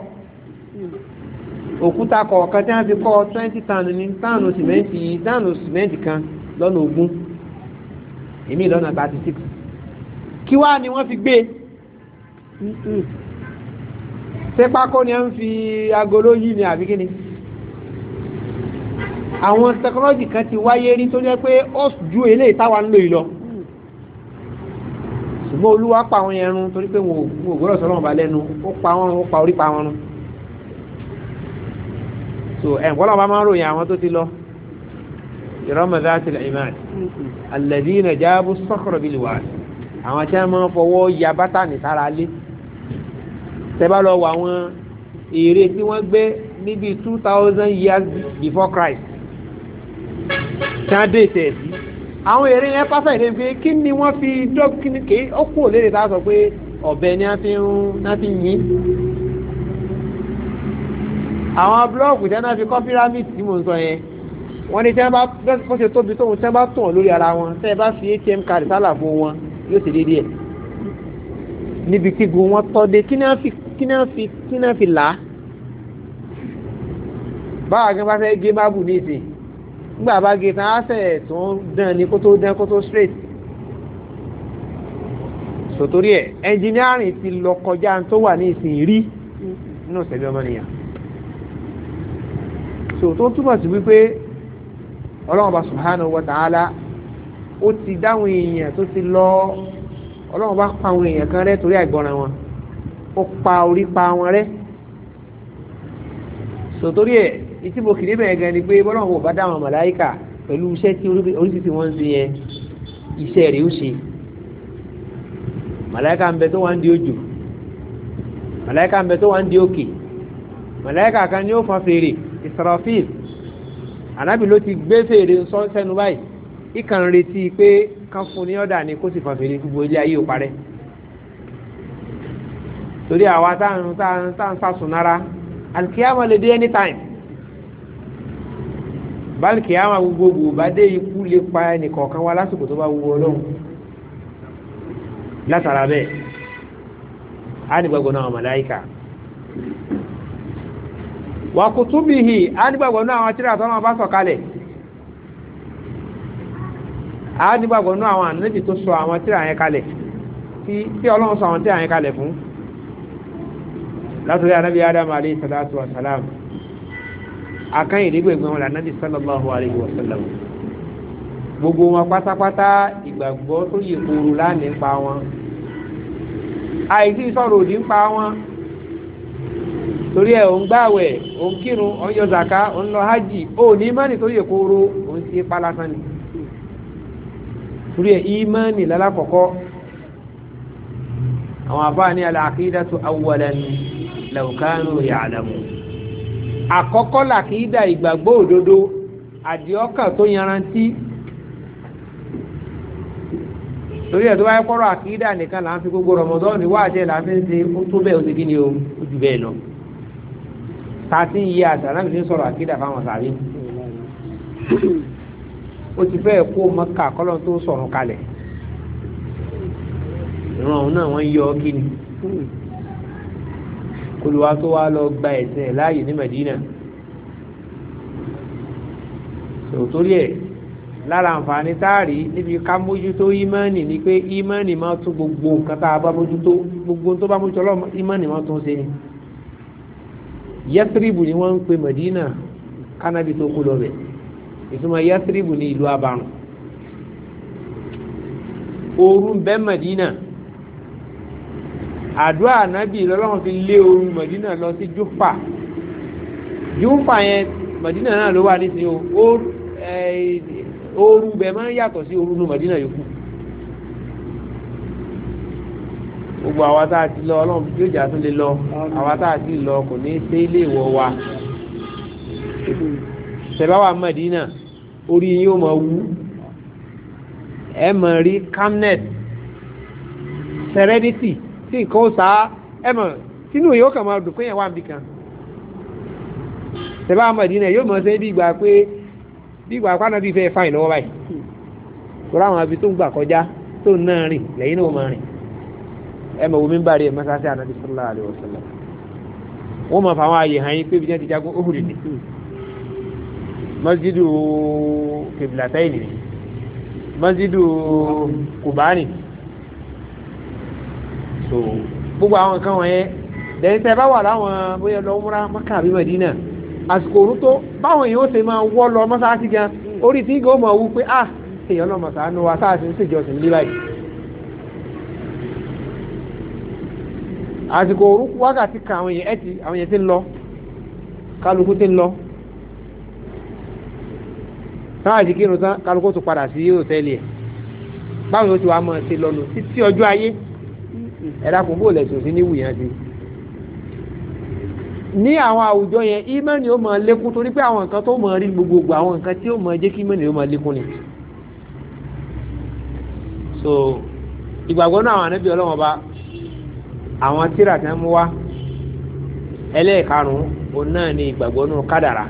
Speaker 1: òkúta kọ̀ọ̀kan tí wọ́n fi kọ́ 20 tánù ní tánù sìmẹ́ǹtì kan lọ́nà 20 èmi lọ́nà 36 kí wá ni wọ́n fi gbé ṣé pákó ni wọ́n fi agolo yìí ni àbí kíni àwọn technology kan ti wáyé rí tó jẹ́ pé ó ju eléyìí táwa ń lò yìí lọ ṣùgbọ́n Olúwa pa àwọn yẹn run torí pé wọn ò gbọ́dọ̀ sọ́lọ́wọ́n bá lẹ́nu ó pa wọn run ó pa orí pa wọn run so ẹ̀kọ́lọ́ bá máa ń ròyìn àwọn tó ti lọ ìrọ́mọ̀ záàtì ìmáà alladhina jabu as-sakhra bil wad àwọn tí wọ́n máa ń fọwọ́ ya bátà ní sára lé tẹ́bá lọ wọ àwọn ère tí wọ́n gbé níbi 2000 years before Christ tí wọ́n dé ìtẹ̀ sí àwọn ère yẹn pásá ìdẹ́ pé kí ni wọ́n fi dọ́kíní ké ó kú òlérè tá a sọ pé ọ̀bẹ ni wọ́n fi yín àwọn blọọkù tí wọ́n fi kọ́ pyramid tí mo ń sọ yẹn wọ́n ní tí wọ́n bá bó ṣe tóbi tóun tí wọ́n bá tàn lórí ara wọn tẹ́ ẹ bá fi ATM card sálà fún wọn yóò ṣe déédéé níbi tí gun wọn tọ́ de kí náà fi là á báwa gan bá fẹ́ gé mábù ní ìsìn nígbà bá gé tán á sẹ̀ tó ń dán ní kó tó straight sòtórí ẹ̀ engineering ti lọ kọjá tó wà ní ìsìn rí nínú ìṣẹ̀lẹ̀ ọmọnìyàn so tó túmọ̀ sí wípé ọlọ́run bá subhanahu wa ta'ala ó ti dáhùn èèyàn tó ti lọ ọlọ́run bá pa àwọn èèyàn kan rẹ́ torí àìgbọràn wọn ó pa orí pa wọn rẹ́ sòtórí ẹ̀ ìtí mo kìí bẹ̀rẹ̀ gan ni pé bọ́lọ́run kò bá dáhùn màláíkà pẹ̀lú iṣẹ́ tí oríṣiríṣi wọ́n ń ṣe yẹn iṣẹ́ rẹ̀ ó ṣe màláíkà ń bẹ tó wà ń di òjò màláíkà ń bẹ tó wà ń di òkè màláíkà kan ni ó fa fèrè Israfil ànábì ló ti gbé fèrè sẹ́nu báyìí ìkàn retí pé kan fún ní ọ̀dà ni kó sì fa fèrè gbogbo ilé ayé ò parẹ́ torí àwa tá ń sásùnára alkiyama lè dé anytime bálkiyama gbogbo bá dé ikú lè pa ẹnìkọ̀ọ̀kan wá lásìkò tó bá wù Ọlọ́run látara bẹ́ẹ̀ á ní gbàgbọ́ náà màláíkà wa kutubihi á ní gbàgbọ́ náà àwọn tírà tọ́lọ́run bá sọ̀kalẹ̀ á ní gbàgbọ́ náà àwọn ànábì tó sọ àwọn tírà yẹn kalẹ̀ tí Ọlọ́run sọ àwọn tírà yẹn kalẹ̀ fún látọ̀rí ànábì Adam alayhi salatu wa salam akan ìdígbègbè wọn lànàbì sallallahu alayhi wa sallam gbogbo wọn pátápátá ìgbàgbọ́ tó yẹ kóró lánìí pa wọn àìsí sọ̀rọ̀ òdì ń pa wọn torí ẹ̀ òun gbààwẹ̀ òun kírun òun yọ zaka òun lọ hajj òun ní ìmánì tó yẹ kóró òun ti pa lásán ni torí ẹ̀ ìmánì lálákọ̀ọ́kọ́ àwọn àbá ní al-aqidatu awwalan law kanu ya'lamun àkọ́kọ́ làkídà ìgbàgbọ́ òdodo àdìọ́kàn tó yanrantí torí ẹ̀ tó bá yẹ kọ́rọ̀ àkídà nìkan là ń fi gbogbo Ramadan ní wáàjẹ́ là ń fi ń ṣe ó tó bẹ́ẹ̀ ó ti kí ni ó jù bẹ́ẹ̀ lọ 13 years ànábì ní sọ̀rọ̀ àkídà fáwọn sàrí ó ti fẹ́ kó Mẹ́kà kọ́lọ́n tó sọ̀rọ̀ kalẹ̀ ìran òun náà wọ́n yọ ọ́ kí ni kólúwa tó wá lọ gba ẹ̀sìn láàyè ní Medina torí ẹ̀ lára àǹfààní táàrí níbi ká mójútó ìmánì ni pé ìmánì máa tún gbogbo nǹkan tá a bá mójútó gbogbo tó bá mójútó ọlọ́run ìmánì máa tún ṣe ni Yathribu ni wọ́n ń pe Medina kánábì tó kú lọ bẹ̀ ìtumọ̀ Yathribu ní ìlú abàrùn ooru ń bẹ Medina àdúrà ànábì lọ́lọ́run fi lé ooru Medina lọ sí Júfà yẹn Medina náà ló wà nísìnyí ooru bẹ̀ máa ń yàtọ̀ sí ooru ní Medina yòókù gbogbo àwa tá a ti lọ ọlọ́run yóò jà tún lè lọ àwa tá a ti lọ kò ní í ṣe ilé ìwọ wa tẹ̀báwá Medina orí yín ó máa wú ẹ máa rí calmness serenity tí nǹkan ó sáá ẹ mọ̀ sínú yóò kàn máa dùn pé yẹn wà níbi kan tẹ̀báwá Medina yóò máa ṣe bí ìgbà pàánà bí fẹ́ fáìn lọ́wọ́ báyìí tó ráwọn abi tó ń gbà kọjá tó náà rìn lẹ́yìn náà máa rìn ẹ mọ̀ omi ń bá rí ẹ̀ mọ́sáàsì ànábì sallallahu alaihi wasallam wọ́n mọ̀ fáwọn ààyè hàn yín pé bíjẹ́ ti jagun Uhud ní masjidu Qiblatayn ní masjidu Qubani so gbogbo àwọn nǹkan wọ̀nyẹn lẹ́yìn tẹ́ bá wà láwọn bóyá lọ múra Mákà àbí Mádínà àsìkò òru tó báwọn èèyàn ó ṣe máa wọ́ lọ mọ́sáàsì gan orí tí gò mọ̀ wú pé èèyàn náà mọ̀sánú wa sáà sí ń ṣèjọsìn ní báyìí àsìkò òru wákàtí kan àwọn èèyàn tí ń lọ kálukú tí ń lọ sáà sí kírun tán kálukú tó padà sí hòtẹ́ẹ̀lì ẹ̀ báwọn yóò ti wá mọ̀ ṣe lọ́nu títí ọjọ́ ayé ẹ̀dá kò bó lẹ̀sùn sí níwù yẹn ti ní àwọn àwùjọ yẹn ìmánì ó máa lékún torí pé àwọn nǹkan tó máa rí gbogbogbò àwọn nǹkan tí ó máa jẹ́ kí ìmánì ó máa lékún ni so ìgbàgbọ́ náà àwọn ànábì Ọlọ́run Ọba àwọn tírà tí wọ́n mú wá ẹlẹ́ẹ̀karùn-ún òun náà ni ìgbàgbọ́ náà kádàrá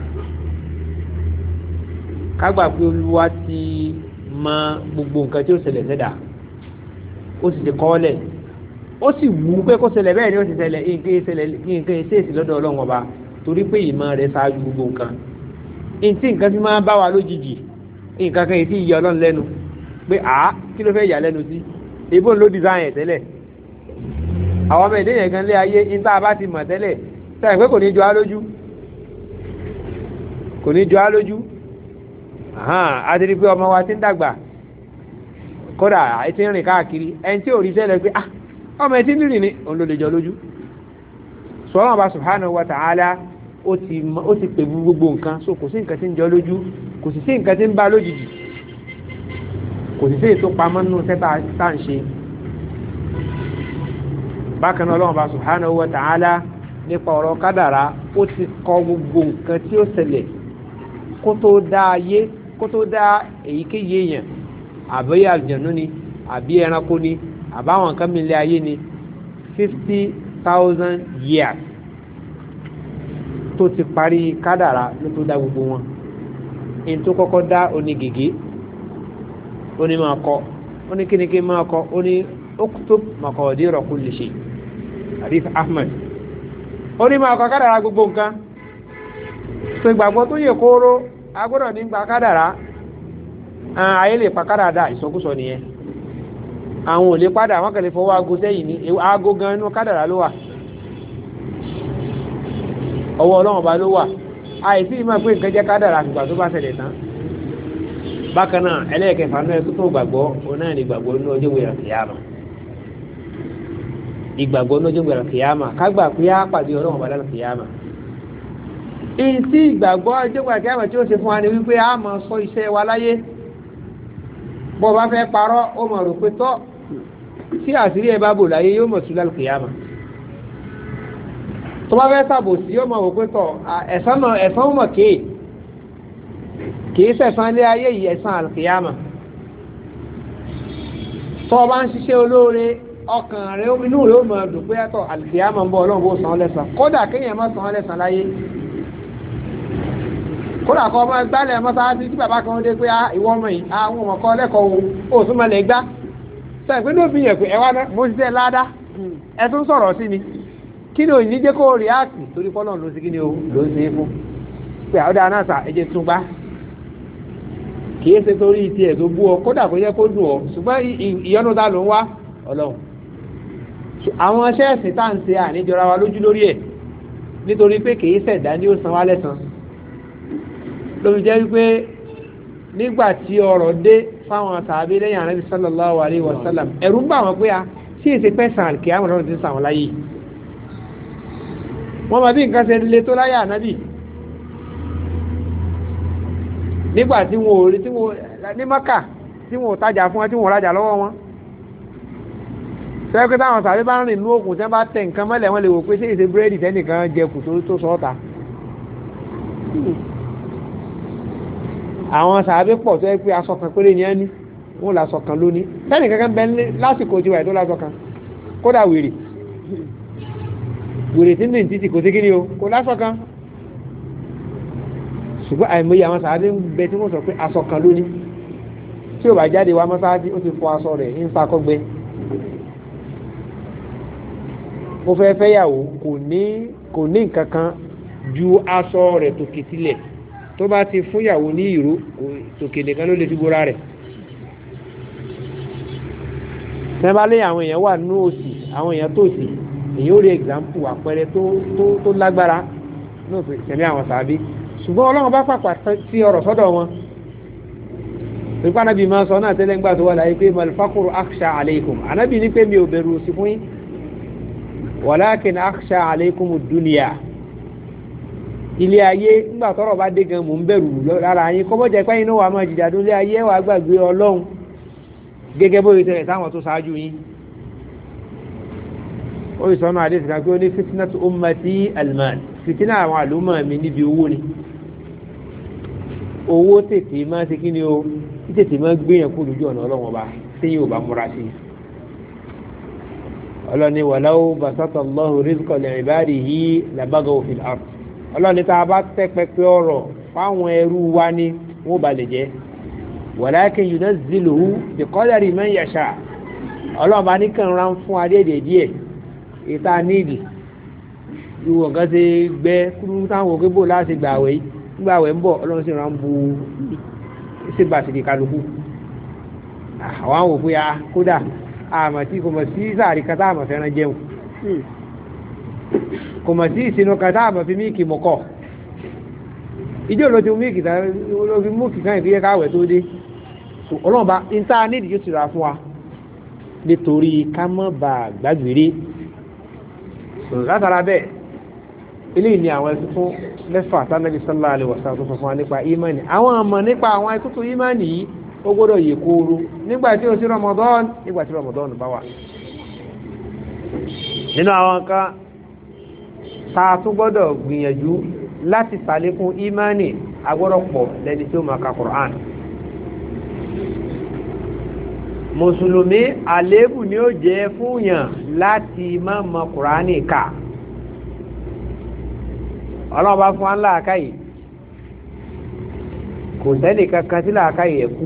Speaker 1: kágbà pé Olúwa ti mọ gbogbo nǹkan tí ó ṣẹlẹ̀ sẹ́dà ó sì ti kọ́ lẹ̀ ó sì wù pé kó ṣẹlẹ̀ bẹ́ẹ̀ ni ó ti ṣẹlẹ̀ nǹkan ìṣèṣì lọ́dọ̀ Ọlọ́run Ọba torí pé ìmọ̀ rẹ̀ ṣáájú gbogbo nǹkan ntí nǹkan tí máa bá wa lójijì nǹkan kan èyí tí ìyá Ọlọ́run lẹ́nu pé kí ló fẹ́ yà lẹ́nu sí ebó ló design ẹ̀ tẹ́lẹ̀ àwọn ọmọ èdè yẹn gan lé ayé ní tá a bá ti mọ̀ tẹ́lẹ̀ sẹ́yìn pé kò ní jọ á lójú kò ní jọ á lójú a ti rí pé ọmọ wa ti ń dàgbà kódà àti ń rìn káàkiri ẹni tí ò rí sẹ́lẹ̀ pé ọmọ ẹ̀ tí ń rìn ní òun ló lè jọ lójú sọ́wọ́n ọba subhanahu wa ta'ala ó ti pè gbogbo nǹkan so kò sí nǹkan tí ń jọ lójú kò sì sí nǹkan tí ń bá lójijì kò sì sí ètò pamọ́ nínú tẹ́ta tá à ń ṣe bákan náà ọlọ́run ọba subhanahu wa ta'ala nípa ọ̀rọ̀ kádàrá ó ti kọ gbogbo nǹkan tí ó ṣẹlẹ̀ kó tó dá ayé kó tó dá èyíkéyìí èèyàn àbí àlùjànnú ni àbí ẹranko ni àbáwọn nǹkan mìíràn ayé ni 50,000 years tó ti parí kádàrá ló tó dá gbogbo wọn in tó kọ́kọ́ dá oní gègé oní máa kọ oní kíníkí máa kọ oní uktub maqadira kulli shay hadith Ahmad oní máa kọ kádàrá gbogbo nǹkan tó ìgbàgbọ́ tó yẹ kóró agbọ́dọ̀ nígbà kádàrá ayé lè pa kádàrá ìsọkúsọ nìyẹn àwọn ò lè padà wọ́n kẹlẹ̀ fọwọ́ aago sẹ́yìn ní aago gan inú kádàrá ló wà ọwọ́ ọlọ́run ọba ló wà àìsí ìmọ̀ pé nǹkan jẹ́ kádàrá àgbà tó bá ṣẹlẹ̀ tán bákan náà ẹlẹ́ẹ̀kẹfà náà tó gbàgbọ́ òun náà ní ìgbàgbọ́ inú ọjọ́ ìwé àkìyàmà ìgbàgbọ́ inú ọjọ́ ìwé àkìyàmà kágbà pé á pàdé ọlọ́run ọba lálẹ́ àkìyàmà èyí tí ìgbàgbọ́ ọjọ́ ìwé àkìyàmà tí ó ṣe fún wa ni wípé a máa sọ iṣẹ́ wa láyé bọ́ bá fẹ́ parọ́ ó mọ̀ rò pé tọ́ tí àṣírí ẹ bá bò láyé yóò mọ̀ sí lálẹ́ àkìyàmà tó bá fẹ́ sàbòsí yóò mọ̀ wò pé tọ́ ẹ̀san mọ̀ kìí sẹ̀san lé ayé yìí ẹ̀san àlùkìyàmà tó bá ń ṣiṣẹ́ olóore ọkàn rẹ̀ inú rẹ̀ ó mọ̀ dùn pé ẹ̀tọ́ àlùkìyàmà ń bọ̀ ọlọ́run bó san lẹ́san kódà kéèyàn má san lẹ́san láyé kódà kọ́ ọmọ gbálẹ̀ mọ́sáájú tí bàbá kan dé pé ìwọ ọmọ yìí àwọn ọmọ kọ́ lẹ́kọ̀ọ́ ó tún mọ̀ lẹ́ gbá sẹ́yìn pé ló fi yẹ̀ pé ẹwà mo ṣiṣẹ́ ládá ẹ tún sọ̀rọ̀ sí mi kí ni òyìn jẹ́ kó react torí fọ́lọ́n ló sí kí ni ló ń ṣe é fún pé àwọn dáa náà sà ẹjẹ́ tún gbá kìí ṣe torí ti ẹ̀ tó bú ọ kódà kó yẹ kó dùn ọ ṣùgbọ́n ìyọnu ta ló ń wá ọlọ́run àwọn ṣẹ́ẹ̀sì tá à ń ṣe àníjọra wa lójú lórí ẹ̀ nítorí pé kìí ṣẹ̀dá ní ó san wá lẹ́san ló fi jẹ́ wípé nígbà tí ọ̀rọ̀ dé fáwọn sàábé lẹ́yìn Ànábì sallallahu alaihi wasallam ẹ̀rù ń bà wọ́n pé sí èsì pẹ́sàn àlùkè àwọn ọ̀rọ̀ ti ń sàwọn láyé wọ́n máa bí nǹkan ṣe lè tó láyé Ànábì nígbà tí wọ́n ò rí tí wọ́n ní Mákà tí wọ́n ò tajà fún wọn tí wọ́n rajà lọ́wọ́ wọn sẹ́yìn pé táwọn sàbí bá ń rìn ní òkun tí wọ́n bá tẹ nǹkan mọ́lẹ̀ wọ́n lè wò pé ṣé ìṣe búrẹ́dì tẹ́nìkan jẹ kù tó sọ́ọ̀ta àwọn sàbí pọ̀ tó yẹ pé aṣọ kan péré ni ẹ́ ní wọ́n lásọ kan lóní tẹ́nìkan kan bẹ́ẹ̀ lásìkò tiwa tó lásọ kan kódà wèrè tí ní títì kò sí kí ni o kò lásọ kan ṣùgbọ́n àìmọye àwọn sàádé ń bẹ tí wọ́n sọ pé aṣọ kan lóní tí ò bá jáde wá mọ́sáájí ó ti fọ aṣọ rẹ̀ ń sakọ́gbẹ́ ó fẹ́ fẹ́yàwó kò ní nǹkan kan ju aṣọ rẹ̀ tòkè sílẹ̀ tó bá ti fúnyàwó ní ìró tòkè nìkan ló lè fi bóra rẹ̀ tẹ́bálé àwọn èèyàn wà nínú òsì àwọn èèyàn tòsì èyí ó rí example àpẹẹrẹ tó lágbára náà tẹ̀lé àwọn sàábé ṣùgbọ́n ọlọ́run bá pàpà sí ọ̀rọ̀ sọ́dọ̀ wọn nípa anábì máa sọ náà tẹ́lẹ̀ ńgbà tó wà láyé pé malfakuru aksha aleikum anábì ní pé mi ò bẹ̀rù sí fún yín walakin aksha aleikum dunya ilé ayé ńgbà tọ́rọ̀ bá dé gan mò ń bẹ̀rù lára yín kọ́mọ́ jẹ́ pé inú wa máa jìjà dún ilé ayé wà gbàgbé ọlọ́run gẹ́gẹ́ bó ìtẹ̀lẹ̀ táwọn tó ṣáájú yín ó ìsọ́nà àdé ìsìnkà pé ó ní fitnatu ummati almal fitina àwọn àlùmọ̀ mi níbi owó ni owó tètè máa ṣe kí ni o tètè máa gbéyàn kó lójú ọ̀nà ọlọ́wọ́n ọba tí yóò bá múra sí i ọlọ́ni walau basata Allahu rizqa li ibadihi labagaw fil ard ọlọ́ni tá a bá tẹ́ pẹpẹ ọ̀rọ̀ fáwọn ẹrú wa ni wọ́n balẹ̀ jẹ́ walakin yunazziluhu biqadari man yasha ọlọ́ọ̀bá ní kàn rán fún adéèdè díẹ̀ ìta níìdì ìwọ̀n kan ṣe gbẹ́ kúrú táwọn òkébò láti gbàwẹ̀ yìí gbàwẹ̀ ń bọ̀ ọlọ́run sì rán bu síbàsìkì kálukú àwọn àwọn òfin ya kódà àmọ̀ tí kò mọ̀ sí sáàrí kan táàmọ̀ fẹ́ràn jẹun kò mọ̀ sí ìsinú kan tá àmọ̀ fi míìkì mọ̀kọ̀ ìjọ ló ti míìkì tá ló fi múùkì kan ìpínlẹ̀ káwẹ̀ tó dé ọlọ́ọ̀bá níta nídìí yóò ti rà fún wa nítorí ká mọ́ bá gbàgbére látara bẹ́ẹ̀ eléyìí ni àwọn ẹ̀tútù mẹ́fà tánàbí sallallahu alaihi wasallam tó sọ fún wa nípa ìmánì àwọn ọmọ nípa àwọn ẹ̀tútù ìmánì yìí ó gbọ́dọ̀ yè kóoru nígbàtí ó sí Ramadan nígbàtí Ramadan bá wà nínú àwọn nǹkan tá a tún gbọ́dọ̀ gbìyànjú láti ṣàlékún ìmánì agbọ́dọ̀ pọ̀ lẹ́ni tí ó máa ka Qur'an mùsùlùmí àléébù ni ó jẹ́ fúnyàn láti má mọ Qur'ani ká ọlọ́ọ̀bá fún wa ńlá àkáyè kò sẹ́lẹ̀ kankan tí làákàyè ẹ̀kú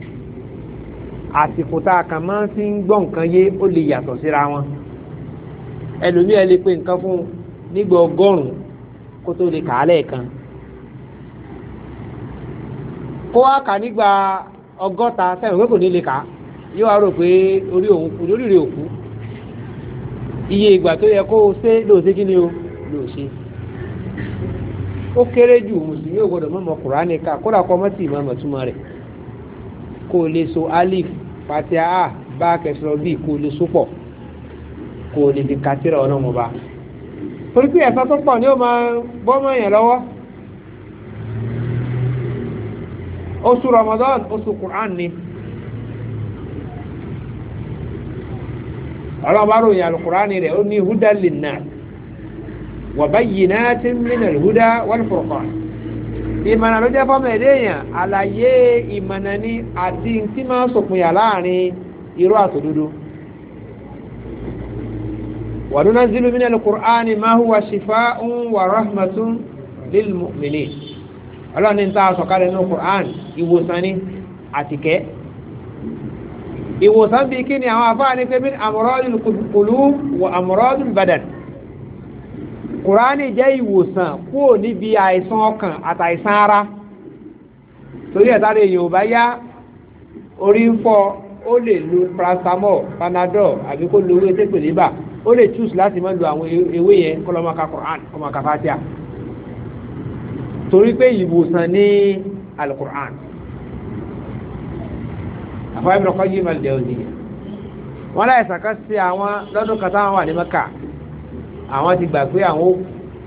Speaker 1: àsìkò tá a kàn máa fi ń gbọ́ nǹkan yé ó lè yàtọ̀ síra wọn ẹlòmíì ẹ lè pe nǹkan fún nígbà 100 kó tó lè kà á lẹ́ẹ̀kan kó wá kà nígbà 60 sẹ́yìn pé kò ní lè kà á yóò wá rò pé orí òun kú lórí rẹ̀ òkú iye ìgbà tó yẹ kó o ṣe lóòṣe kí ni o lóòṣe ó kéré jù mùsùlùmí ò gbọdọ̀ mọ̀mọ́ Kùránì ká kódà kọ́ mọ́tì ìmọ̀ túmọ̀ rẹ̀ kó o lè so alif fatia a bá kẹsàn-án bíi kó o lè so pọ̀ kó o lè fi kátìrà ọ̀nà wọn bá torí pé ẹ̀sán tó pọ̀ ni ó máa bọ́ mọ́ èèyàn lọ́wọ́ oṣù Ramadan oṣù Qur'an ni ọlọ́ọ̀bá ròyìn al-Qur'ani rẹ̀ ó ní hudan lin-nas wa bayyinatin minal huda wal-furqan ìmọ̀nà ló jẹ́ fọ́mọ̀ èdè èèyàn àlàyé ìmọ̀nà ní àti tí máa sòpinya láàrin irọ́ àtòdodo wa nunazzilu minal Qur'ani ma huwa shifaa'un wa rahmatun lil mu'minin ọlọ́ni ń ta sọ̀kalẹ̀ nínú Qur'an ìwòsàn ni àtìkẹ́ ìwòsàn bí kí ni àwọn àfáà ní pé min amradil qulub wa amradil badan Kùránì jẹ́ ìwòsàn kúrò níbi àìsàn ọkàn àtàìsàn ara torí ẹ̀tàrí èyàn ò bá yá orí ń fọ́ ó lè lo paracetamol panadol àbí kó lo ewé tẹ́pẹ̀lébà ó lè choose láti má lo àwọn ewé yẹn kó lọ máa ka Qur'an kó máa ka Fatiha torí pé ìwòsàn ní al-Qur'an àfáà Ibn Qayyim al-Jawziyya wọ́n láì sàkà sí àwọn lọ́dún kan táwọn wà ní Mẹ́kà àwọn ti gbà pé àwọn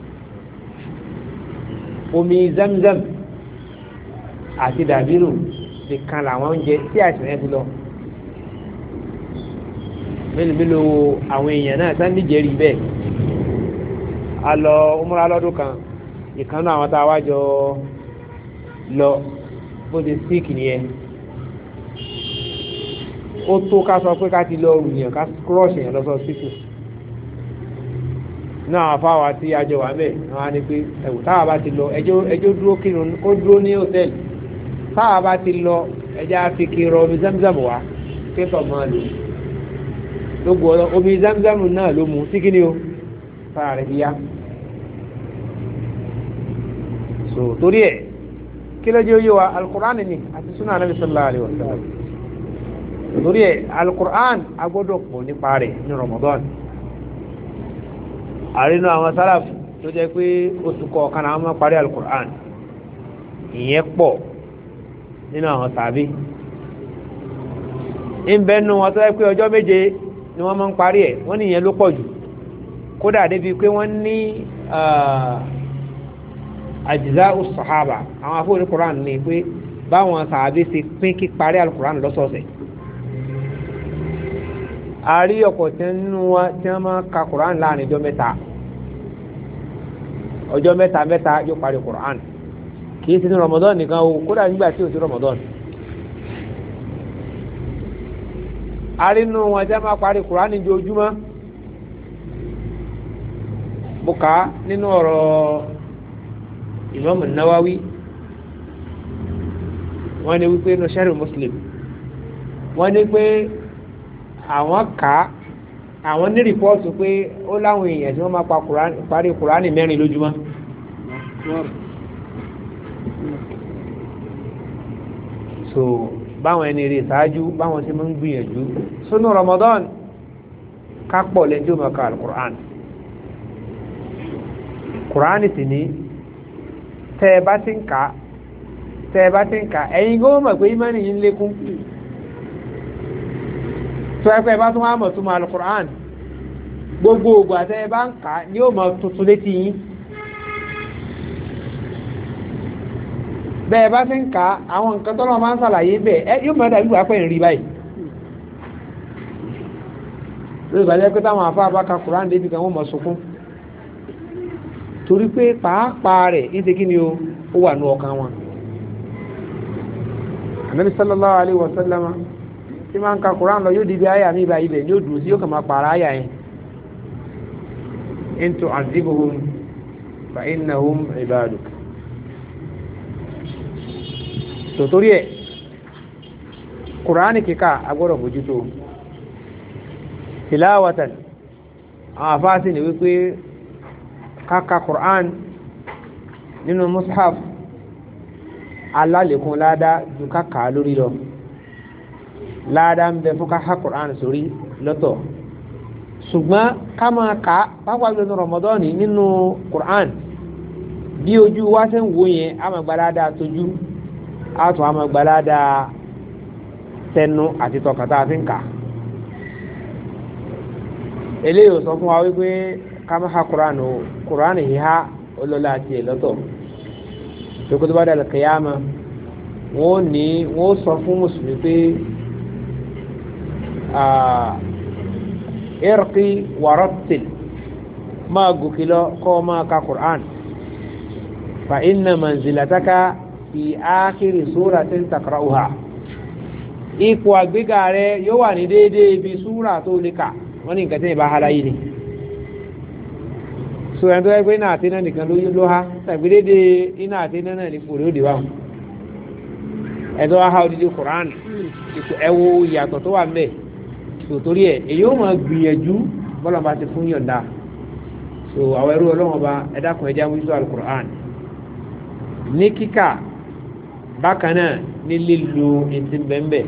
Speaker 1: omi Zamzam àti dàbírù nìkan làwọn oúnjẹ tí àìsàn yẹn ti lọ mélòó àwọn èèyàn náà tán níjẹ̀rí bẹ́ẹ̀ a lọ umra lọ́dún kan ìkànnà àwọn tá a wájọ lọ bó ti síkì nìyẹn ó tó ká sọ pé ká ti lọ rùyàn ká kúrọ̀ṣì yẹn lọ́sọ̀ síkù náà àfáwà tí a jọ wà bẹ́ẹ̀ wọ́n á ní pé ẹ̀wù táwa bá ti lọ ẹjọ́ dúró kírun kó dúró ní hòtẹ́ẹ̀lì táwa bá ti lọ ẹjọ́ á fi kírọ omi Zamzam wá pépà máa lò lóògùn ọ̀rọ̀ omi Zamzam náà ló mu sí kíni o fara rẹ̀ fi yá so torí ẹ̀ kí ló jẹ́ oyé wa Al-Qur'an ni àti sunnah Nabi sallallahu alaihi wasallam torí ẹ̀ Al-Qur'an agbọ́dọ̀ pọ̀ nípa rẹ̀ ní Ramadan àrínú àwọn sálàf tó jẹ́ pé oṣù kọ̀ọ̀kan àwọn máa parí Al-Qur'an ìyẹn pọ̀ nínú àwọn tàbí ìbẹ́nu wọn tó jẹ́ pé ọjọ́ méje ni wọ́n máa ń parí ẹ̀ wọ́n ní ìyẹn ló pọ̀ jù kódà débi pé wọ́n ní ajza'u sahaba àwọn afọ́ Al-Qur'an ní pé báwọn tàbí ti pín kí parí Al-Qur'an lọ́sọ̀ọ̀sẹ̀ àrí ọ̀pọ̀ tí nínú wọn tí wọ́n máa ka Qur'an láàrin ọjọ́ mẹ́ta yóò parí Qur'an kìí sí ní Ramadan nìkan o kódà nígbà tí ò sí Ramadan àrí nínú wọn tí wọ́n máa parí Qur'an ní ojoojúmọ́ bùkà nínú ọ̀rọ̀ Imam Nawawi wọ́n ní wípé inú Sharh Muslim wọ́n ní pé àwọn ní rìpọ́ọ̀tù pé ó láwọn èèyàn tí wọ́n máa parí Kùránì 4 lójúmọ́ so báwọn ẹni rí ìsáájú báwọn tí mọ́ ń gbìyànjú sínú Ramadan ká pọ̀ lẹ́ni tí ó máa ka alukur'an kur'an sì ní tẹ́ ẹ bá ti ń kà ẹ̀yin gbọ́ mọ̀ pé ìmánì yín lékún tó ẹ pé ẹ bá tún wá mọ̀ tó máa alukur'an gbogbo ògbà tẹ́ ẹ bá ń kà ni ó máa tuntun létí yín bẹ́ẹ̀ bá ti ń kà àwọn nǹkan tó lọ́wọ́ máa ń ṣàlàyé bẹ́ẹ̀ yóò máa dàbí wà pẹ́ ń rí báyìí lórí ìbàjẹ́ pé táwọn afá bá ka Kùránì débi kan wọ́n mọ̀ sunkún torí pé pàápàá rẹ̀ ní ti kí ni ó wà ní ọkàn wọn. Ànábì sallallahu alaihi wa sallam tí máa ń ka Kùránì lọ yóò di bí àyà mi ìbá ibẹ̀ ní ó dùn sí yóò kàn máa pààrà àyà yẹn in tu'adhibuhum fa innahum ibaduk. Tòtórí ẹ̀ Kùránì kíkà agbọ́dọ̀ bójútó tilawatan àwọn afáàsì ni wípé káka Qur'an nínú mushaf alálẹ̀kùn ládá ju káka lórí lọ ládá ń bẹ fún káka Qur'an sórí lọ́tọ̀ ṣùgbọ́n ká máa ká pápá lónú Ramadan nínú Qur'an bí ojú wá ṣe ń wò yẹn a máa gbalada tójú a tún a máa gbalada tẹnu àti tọkàtà fi ń kà eléyìí ò sọ fún wa wípé ká má ha Kùránì híhá olóla àti ẹ̀lọ́tọ̀ tó kó tó bá dàlẹ̀ kìyàmá wọ́n sọ fún mùsùlùmí pé irqi warattil máa gòkè lọ kọ́ máa ka Kùránì fa inna manzilataka fi ákìrì suratin taqra'uha ipò àgbéga rẹ yóò wà ní déédéé ibi súrà tó lè kà wọ́n ní nǹkan tí ìbá hálà yìí ni so ẹni tó ẹgbẹ́ iná àti iná nìkan ló há tàbí dédé iná àti iná náà ní fòrí òdì wáhùn ẹ̀dọ́ ha odidi Kùránì ẹwọ ìyàtọ̀ tó wà ń bẹ̀ so torí ẹ̀ èyí ó máa gbìyànjú bọ́lá bá ti fún yọ̀ǹda so àwọn ẹrú ọlọ́wọ́n bá ẹ̀dàkùn ẹja wíṣọ Al-Kùránì ní kíkà bákan náà ní lílo ètí bẹ́ẹ̀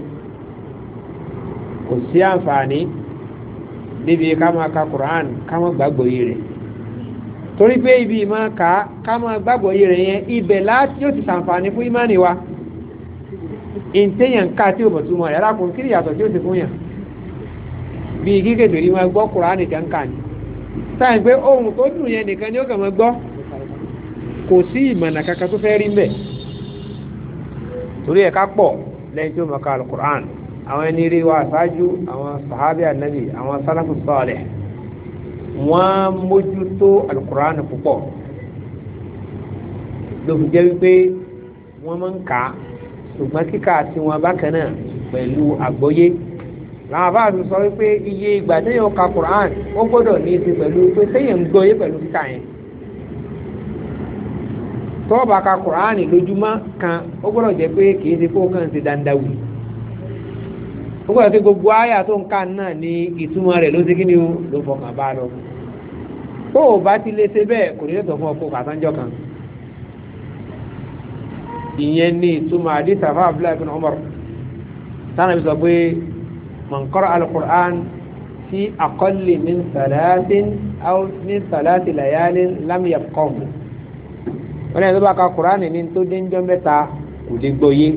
Speaker 1: kò sí àǹfààní níbi ká máa ka Qur'an ká máa gbàgbọ́ yìí rẹ̀ torí pé ibi máa ká máa gbàgbọ́ yìí rẹ̀ yẹn ibẹ̀ láti yóò ti sàǹfààní fún ìmánì wa ìtẹ̀yàn ká tí ó bọ̀ túmọ̀ rẹ̀ lákùn kí ìyàtọ̀ tí ó ti fún yàn bí kíkẹ́ torí máa gbọ́ Qur'an kankan ni sáyẹn pé ohun tó dùn yẹn nìkan ni ó kàn máa gbọ́ kò sí ìmọ̀nà kankan tó fẹ́ rí ń bẹ̀ torí ẹ̀ ká pọ̀ lẹ́yìn tí ó máa ka Al-Qur'an àwọn ẹni rí wa ṣáájú àwọn sàhábí ànábì àwọn sálàfù sọ́ọ̀lẹ̀ wọ́n mójútó Al-Qur'an púpọ̀ ló fi jẹ́ wípé wọ́n máa ń kà á ṣùgbọ́n kíkà tí wọ́n bákan náà pẹ̀lú àgbọ́yé làwọn bá sọ wípé iye ìgbà téèyàn ka Qur'an ó gbọ́dọ̀ ní í ṣe pẹ̀lú pé téèyàn ń gbọ́yé pẹ̀lú kíkà yẹn tó bá ka Qur'an lójúmọ́ kan ó gbọ́dọ̀ jẹ́ pé kì í ṣe kó kàn ṣe dandawi ó gbọ́dọ̀ pé gbogbo àyà tó ń kà náà ní ìtumọ̀ rẹ̀ ló ṣe kí ni ó ló fọkàn bá lọ tó o bá ti lè ṣe bẹ́ẹ̀ kò ní lè tọ̀ fún ọkọ̀ kàtàǹjọ́ kan ìyẹn ní ìtumọ̀ àdìsá fún Abdullahi bin Umar tánà bí sọ pé man qara'a al-Qur'an fi aqalli min salatin aw min salati layalin lam yafqahu wọ́n ní ẹ̀dọ́ bá ka Qur'an ní tó dé ńjọ́ mẹ́ta kò lè gbọ́yé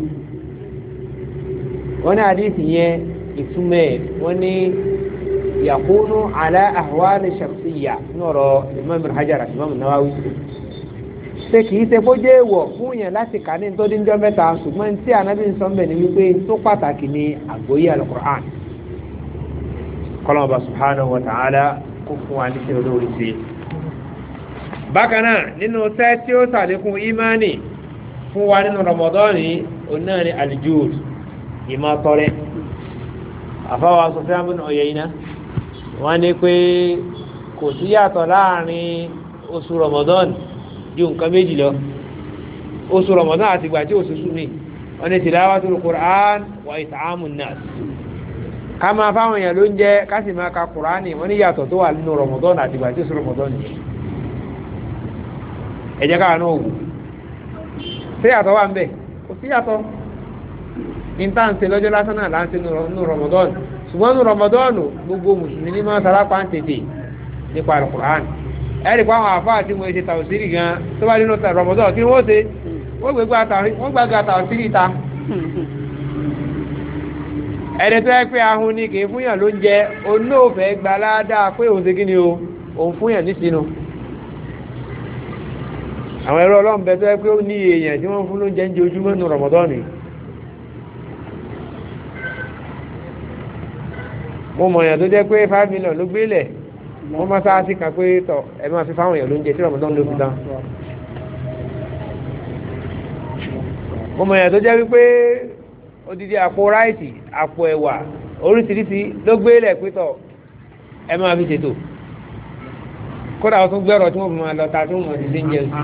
Speaker 1: wọ́n ní àdìsí yẹn ìtumọ̀ ẹ̀ wọ́n ní yakunu ala ahwali shakhsiyya nọ̀rọ̀ Imam Hajar àti Imam Nawawi ṣe kìí ṣe bó jẹ́ èèwọ̀ fún yẹn láti kà ní tó dín jọ́ mẹ́ta ṣùgbọ́n tí Ànábì ń sọ ń bẹ̀ ní wípé tó pàtàkì ní àgbọ́yé Al-Qur'an kọ́lọ́mọba subhanahu wa ta'ala kó fún wa níṣẹ́ olórí sí i. bákan náà nínú tẹ́ tí ó ṣàlékún ìmánì fún wa nínú Ramadan òun náà ní al-jud ìmọ̀ tọrẹ àfáwà Sufyan bin Uyayna wọ́n ní pé kò sí yàtọ̀ láàrin oṣù Ramadan ju nǹkan méjì lọ oṣù Ramadan àti ìgbà tí oṣù súnmí wọ́n ní tilawatul Qur'an wa it'amun nas ká máa fáwọn èèyàn ló ń jẹ́ ká sì máa ka Qur'ani wọ́n ní yàtọ̀ tó wà nínú Ramadan àti ìgbà tí oṣù Ramadan ní ẹ jẹ́ káà náà wù sí yàtọ̀ wà ń bẹ̀ kò sí yàtọ̀ intanse lọ́jọ́ lásán náà láti nínú Ramadan ṣùgbọ́n ní Ramadan gbogbo mùsùlùmí ní máa sárápá ń tètè nípa Al-Qur'an ẹ̀rì pa àwọn àfáà tí mo ṣe tàwùsírì gan tó bá nínú Ramadan kí wọ́n ṣe wọ́n gbàgbà tàwùsírì ta ẹni tó yẹ pé ahun ní kìí fúnyàn ló ń jẹ onóòfẹ́ gba ládàá pé òun ṣe kí ni o òun fúnyàn ní sínú àwọn ẹ̀rọ ọlọ́m̀bẹ tó yẹ pé ó ní èèyàn tí wọ́n fún ló ń jẹ ń jẹ ojúmọ́ nínú Ramadan ni mo mọ̀ èèyàn tó jẹ́ pé 5 million ló gbélẹ̀ wọ́n máa sáà sí kan pé tọ̀ ẹ máa fi fáwọn èèyàn ló ń jẹ tí Ramadan ló fi tán mo mọ̀ èèyàn tó jẹ́ wípé odidi àpò ráìtì àpò ẹ̀wà oríṣiríṣi ló gbélẹ̀ pé tọ̀ ẹ máa fi ṣètò kódà ó tún gbẹ́rọ̀ tí wọ́n fi máa lọ ta tó mọ̀ sí sí ń jẹun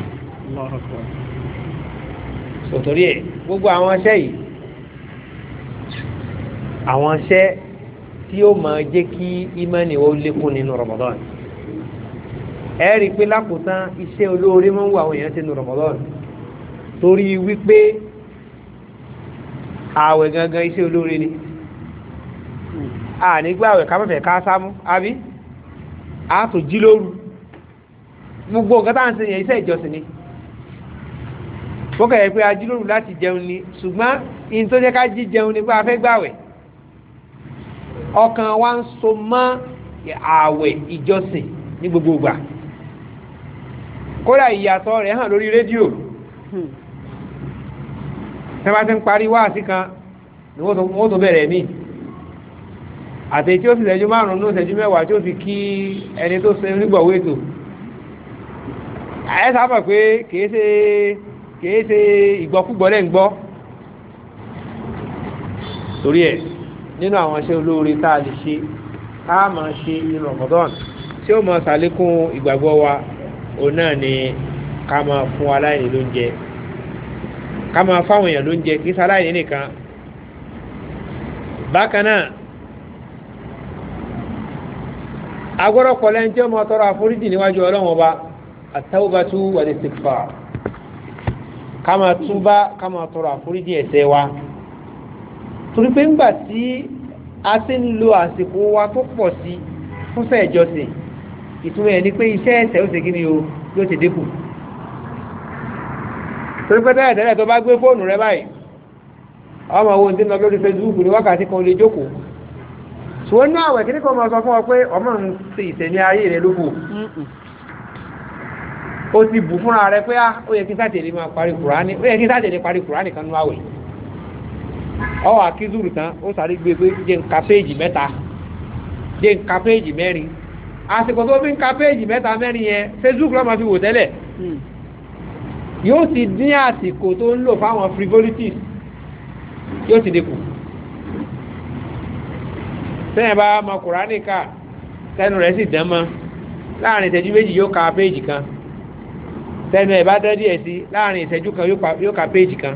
Speaker 1: sòtòrí ẹ̀ gbogbo àwọn iṣẹ́ yìí àwọn iṣẹ́ tí ó máa jẹ́ kí ìmánì ó lékún nínú Ramadan ẹ rí i pé lákòótán iṣẹ́ olóore máa ń wọ àwọn èèyàn sínú Ramadan torí wípé ààwẹ̀ gangan iṣẹ́ olóore ni a nígbà àwẹ̀ kámẹ́fẹ̀ ká sámú àbí a tó jí lóru gbogbo nǹkan tá à ń ṣe yẹn iṣẹ́ ìjọsìn ni bókẹ̀ yẹ pé a jí lóru láti jẹun ni ṣùgbọ́n in tó jẹ́ ká jí jẹun ni pé a fẹ́ gbàwẹ̀ ọkàn wa ń so mọ́ ààwẹ̀ ìjọsìn ní gbogbo ìgbà kódà ìyàtọ̀ rẹ̀ hàn lórí rédíò tẹ́bá tí ń parí wáàsí kan ni wọ́n tó bẹ̀rẹ̀ mí àti tí ó fi ṣẹ́jú márùn-ún ṣẹ́jú mẹ́wàá tí ó fi kí ẹni tó ṣe nígbọ̀wé ètò ẹ sábà pé kìí ṣe ìgbọ́kúgbọ́ lẹ́ ń gbọ́ torí ẹ̀ nínú àwọn iṣẹ́ olóore tá a lè ṣe a máa ṣe nínú Ramadan tí ó máa ṣàlékún ìgbàgbọ́ wa òun náà ni ká máa fún aláìní lóúnjẹ ká máa fáwọn èèyàn lóúnjẹ kì í ṣaláìní nìkan bákan náà agbọ́dọ̀ kọ́ lẹ́yìn tí ó máa tọrọ àforíjì níwájú Ọlọ́run Ọba at-tawbatu wal-istighfar ká máa túbá ká máa tọrọ àforíjì ẹ̀ṣẹ̀ wa torí pé ńgbà tí a ti ń lo àsìkò wa tó pọ̀ sí fúnṣẹ́ ìjọsìn ìtumọ̀ ẹ̀ ni pé iṣẹ́ ẹ̀ṣẹ̀ ó ṣe kí ni o yóò ti dínkù torí pé tẹ́lẹ̀ tó bá gbé fóònù rẹ báyìí ọmọ owó tí ń lọ lórí Facebook ní wákàtí kan lè jókòó ṣùgbọ́n ní àwẹ̀ kí ní kọ́ máa sọ fún ọ pé ọmọ ń ṣe ìṣẹ̀mí ayé rẹ lóko ó ti bù fúnra rẹ pé ó yẹ kí sátẹ̀lé máa parí Kùránì ó yẹ kí sátẹ̀lé parí Kùránì kan ní àwẹ̀ ọwọ́ akízùrù tán ó sáré gbé pé jẹ́ ń ka péèjì mẹ́ta jẹ́ ń ka péèjì mẹ́rin àsìkò tó fi ń ka péèjì mẹ́ta mẹ́rin yẹn Facebook ló máa fi wò tẹ́lẹ̀ yóò ti dín àsìkò tó ń lò fáwọn frivolities yóò ti dínkù tẹ́yìn bá mọ Kùránì ká tẹ́nu rẹ̀ sì dán mọ́ láàrin ìṣẹ́jú méjì yóò ka péèjì kan tẹ́nu ẹ̀ bá dán díẹ̀ sí láàrin ìṣẹ́jú kan yóò ka péèjì kan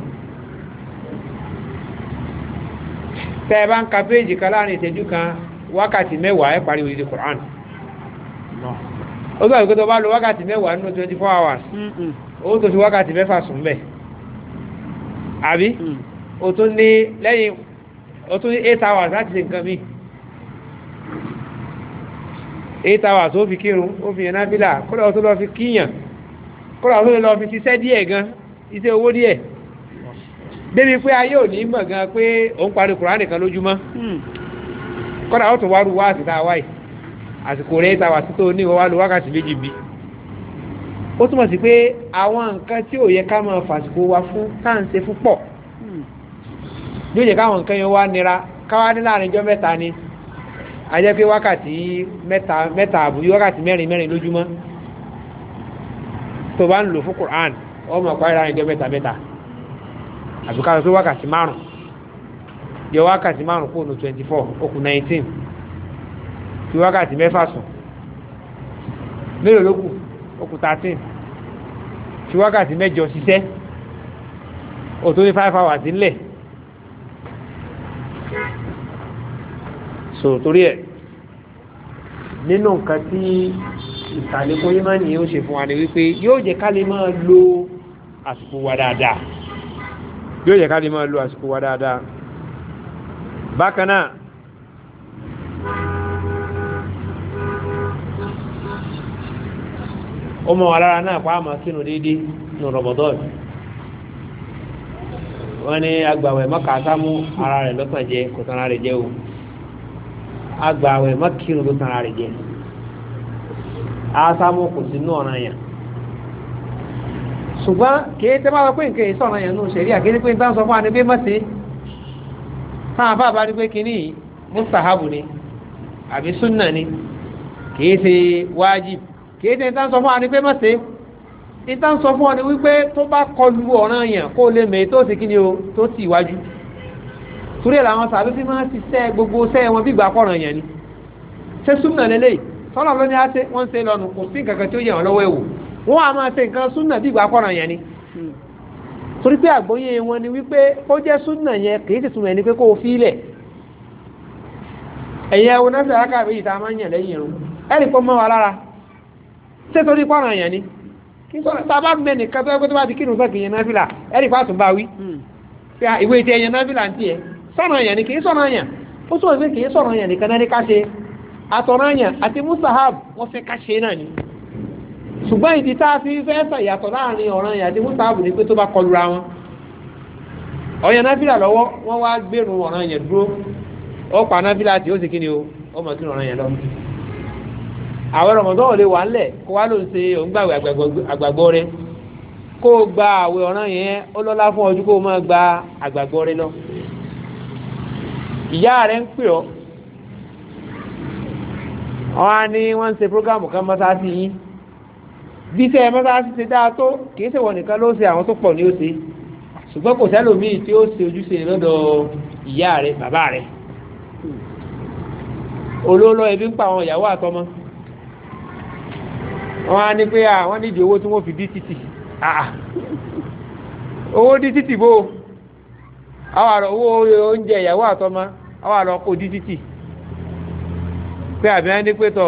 Speaker 1: tẹ́ bá ń ka péèjì kan láàrin ìṣẹ́jú kan wákàtí mẹ́wàá ẹ parí odidi Qur'an ó gbà wípé tó bá lo wákàtí mẹ́wàá nínú 24 hours ó tó fi wákàtí mẹ́fà sùn bẹ̀ àbí ó tún ní lẹ́yìn ó tún ní 8 hours láti ṣe nǹkan mi 8 hours ó fi kírun ó fi yẹn náfílà kódà ó tó lọ fi kíyàn kódà ó tó lọ fi ṣiṣẹ́ díẹ̀ gan iṣẹ́ owó díẹ̀ débi pé ayé ò ní mọ̀ gan pé òun parí Kùránì kan lójúmọ́ kódà ó tún wá rú wáàsí tá a wáyìí àsìkò rẹ̀ ìtawà sí tó ní wá lo wákàtí méjì bí ó túnmọ̀ sí pé àwọn nǹkan tí ò yẹ ká máa fàsìkò wa fún táǹsẹ̀ fún pọ̀ yóò jẹ́ káwọn nǹkan yẹn wá nira káwá ní láàrin ọjọ́ mẹ́ta ni a jẹ́ pé wákàtí mẹ́ta àbúrí wákàtí mẹ́rin lójúmọ́ tó bá ń lò fún Qur'an ọmọ àpárí láàrin ọjọ́ mẹ́ta àbíká lọ sí wákàtí 5 yọ wákàtí 5 kó nù 24 okù 19 fi wákàtí 6 sùn mélòó lókù okù 13 fi wákàtí 8 ṣiṣẹ́ ó tó ní 5 hours nílẹ̀ so torí ẹ̀ nínú nǹkan tí ìsàlékún ìmánì yóò ṣe fún wa ní wípé yóò jẹ́ ká lè máa lo àsìkò wa dáadáa yóò jẹ́ ká lè máa lo àsìkò wa dáadáa bákan náà ó mọ̀ wà lára náà pa àmọ́ kínú déédéé ní Ramadan wọ́n ní agbàwẹ̀ mọ́kà sámú ara rẹ̀ lọ́tàn jẹ kò tán ara rẹ̀ jẹ́ o agbàwẹ̀ mọ́kìrù ló tán ara rẹ̀ jẹ́ asámú kò sí ní ọ̀ràn yẹn ṣùgbọ́n kìí tẹ́ máa pé nǹkan ìsọ̀ràn yẹn ní ṣẹ̀rí àkíní pé tán sọ fún àní pé mọ́sí táwọn bá bá rí pé kíní mustahabu ni àbí súnnà ni kìí ṣe wájib kìí tẹ́ tán sọ fún àní pé mọ́sí ìtàn sọ fún ọ ni wípé tó bá kọlu ọ̀ràn yẹn kó lè mẹ́ tó sì kíni o tó sì wájú torí ẹ̀ làwọn sàbí tí máa ń ṣiṣẹ́ gbogbo ṣẹ́ wọn bí ìgbà kọ̀ràn yẹn ni ṣé súnnà lélẹ̀ sọ́nà ló ní á ṣe wọ́n ń ṣe lọ́nu kò sí nǹkan kan tí ó yẹ wọn lọ́wọ́ ẹ̀wò wọ́n á máa ṣe nǹkan súnnà bí ìgbà kọ̀ràn yẹn ni torí pé àgbọ́yé wọn ni wípé ó jẹ́ súnnà yẹn kì í sì túmọ̀ ẹni pé kó o fílẹ̀ ẹ̀yẹ wo náà fẹ́ràn káàbí ìta máa ń yàn lẹ́yìn irun ẹ̀rì pọ́ mọ́ wa lára ṣé torí kọ̀ràn yẹn ni tàbá mẹ́ nìkan tó ẹgbẹ́ tó bá ti kírun sọ́kì yẹn náfìlà ẹ̀rì pàtó bá wí ìwé ti ẹ̀yẹn náfìlà ń tiẹ̀ sọ̀rọ̀ yẹn ni kì í sọ̀rọ̀ yẹn ó sọ̀rọ̀ pé kì í sọ̀rọ̀ yẹn nìkan náà ní ká ṣe àtọ̀rọ̀ yẹn àti mustahab wọ́n fẹ́ ká ṣe náà ni ṣùgbọ́n ìdí tá a fi fẹ́ sọ ìyàtọ̀ láàrin ọ̀ràn yẹn àti mustahab ni pé tó bá kọlura wọn ọ̀yàn náfìlà lọ́wọ́ wọ́n wá gbèrú ọ̀ràn yẹn dúró ó pa náfìlà tí ó sì kíni o ó mọ̀ kí ọ̀ràn yẹn lọ àwọn Ramadan ò lè wà ńlẹ̀ kó wá ló ń ṣe òǹgbàwé àgbàgbọ́ rẹ kó o gba àwẹ̀ ọ̀ràn yẹn ó lọ́lá fún ọdún kó o máa gba àgbàgbọ́ rẹ lọ ìyá rẹ ń pè ọ́ wọ́n á ní wọ́n ń ṣe prógámù kan mọ́sáàsì yín bí sẹ́ mọ́sáàsì ṣe dáa tó kìí ṣe wọ́n nìkan ló ṣe àwọn tó pọ̀ ní ó ṣe ṣùgbọ́n kò sẹ́lòmíì tí ó ṣe ojúṣe lọ́dọ̀ ìyá rẹ bàbá rẹ olóòlò ẹbí ń pa àwọn ìyàwó àtọmọ wọ́n á ní pé wọ́n nídìí owó tí wọ́n fi dí títì owó dí títì bó àwọn àrọ̀ owó oúnjẹ ìyàwó àtọmọ àwọn àrọ̀ kò dí títì pé àbí wọ́n ní pé tọ̀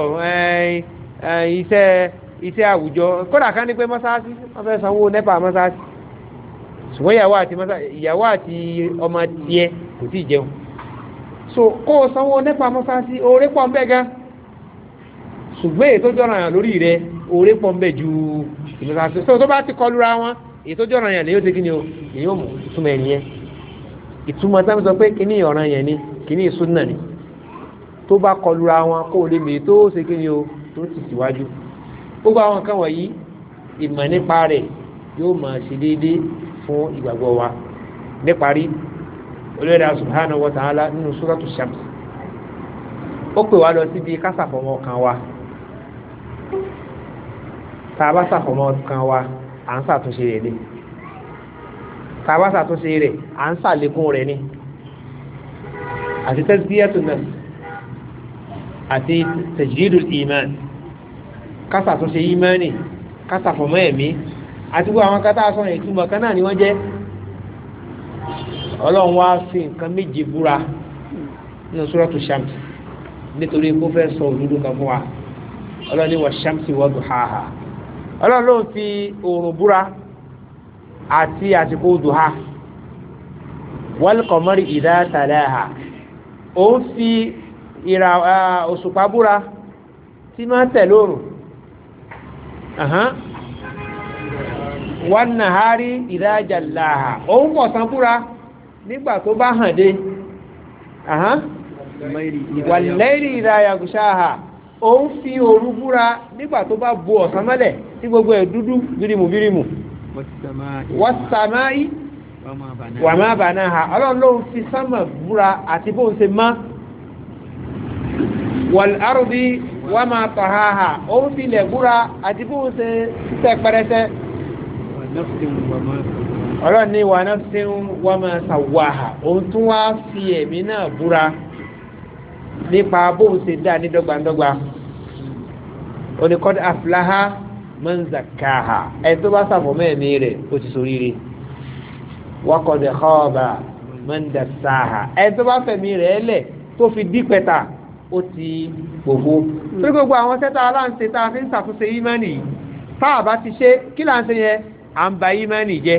Speaker 1: iṣẹ́ àwùjọ kódà ká ní pé mọ́sáàsì wọ́n fẹ́ sanwó nẹ́pà mọ́sáàsì ṣùgbọ́n ìyàwó àti ọmọ tiẹ̀ kò tí ì jẹun so kó o sanwó nẹ́pà mọ́sáàsì oore pọ̀ ń bẹ gan ṣùgbọ́n èyí tó jọ̀ràn yàn lórí rẹ̀ oore pọ̀ ń bẹ ju ìmọ̀sáàsì so tó bá ti kọlura wọn èyí tó jọ̀ràn yàn lè yóò ti kí ni o èyí ò mú ìtumọ̀ ẹ̀ nìyẹn ìtumọ̀ tá a sọ pé kíní ọ̀ràn yẹn ni kíní súnà ni tó bá kọlura wọn kó o lè mèé tó ṣe kí ni o tó ti síwájú gbogbo àwọn nǹkan wọ̀nyí ìmọ̀ nípa rẹ̀ yóò máa ṣe déédéé fún ìgbàgbọ́ wa níparí olóòdà subhanahu wa ta'ala nínú suratu shams ó pè wá lọ síbi kásàfọmọ kan wa tá a bá sàfọmọ kan wa à ń ṣàtúnṣe rẹ̀ ni tá a bá ṣàtúnṣe rẹ̀ à ń ṣàlékún rẹ̀ ni àti tazkiyatun nafs àti tajdidul iman kásàtúnṣe imani kásàfọmọ ẹ̀mí àti gbogbo àwọn kátà sọ ìtumọ̀ kan náà ni wọ́n jẹ́ ọlọ́run wá fi nǹkan méje búra nínú suratu shams nítorí kó fẹ́ sọ òdodo kan fún wa ọlọ́run ní wa shamsi wa duhaha ọlọ́run ló ń fi oòrùn búra àti àsìkò duha wal qamari idha talaha ó ń fi òṣùpá búra tí máa tẹ̀lé oòrùn wan nahari idha jallaha ó ń kọ̀sán búra nígbà tó bá hàn dé wal layli idha yaghshaha ó ń fi òru búra nígbà tó bá bo ọ̀sán mọ́lẹ̀ tí gbogbo ẹ̀ dúdú bírímù was samai wa ma banaha ọlọ́run ló ń fi sánmà búra àti bó ń ṣe má wal ardi wa ma tahaha ó ń fi ilẹ̀ búra àti bó ń ṣe tẹ́ pẹrẹsẹ ọlọ́run ní wa nafsin wa ma sawwaha òun tún wá fi ẹ̀mí náà búra nípa bóun ṣe dá ní dọ́gbandọ́gba ó ní qad aflaha man zakkaha ẹni tó bá sàfọ̀mọ́ ẹ̀mí rẹ̀ ó ti ṣoríire wa qad khaba man dassaha ẹni tó bá fẹ̀mí rẹ̀ lẹ̀ tó fi dípẹ́ta ó ti gbogbo tó gbogbo àwọn sẹ́ta aláǹṣe tá a fi ń ṣàtúnṣe ìmánì tá a bá ti ṣe kí là ń ṣe yẹn à ń ba ìmánì jẹ́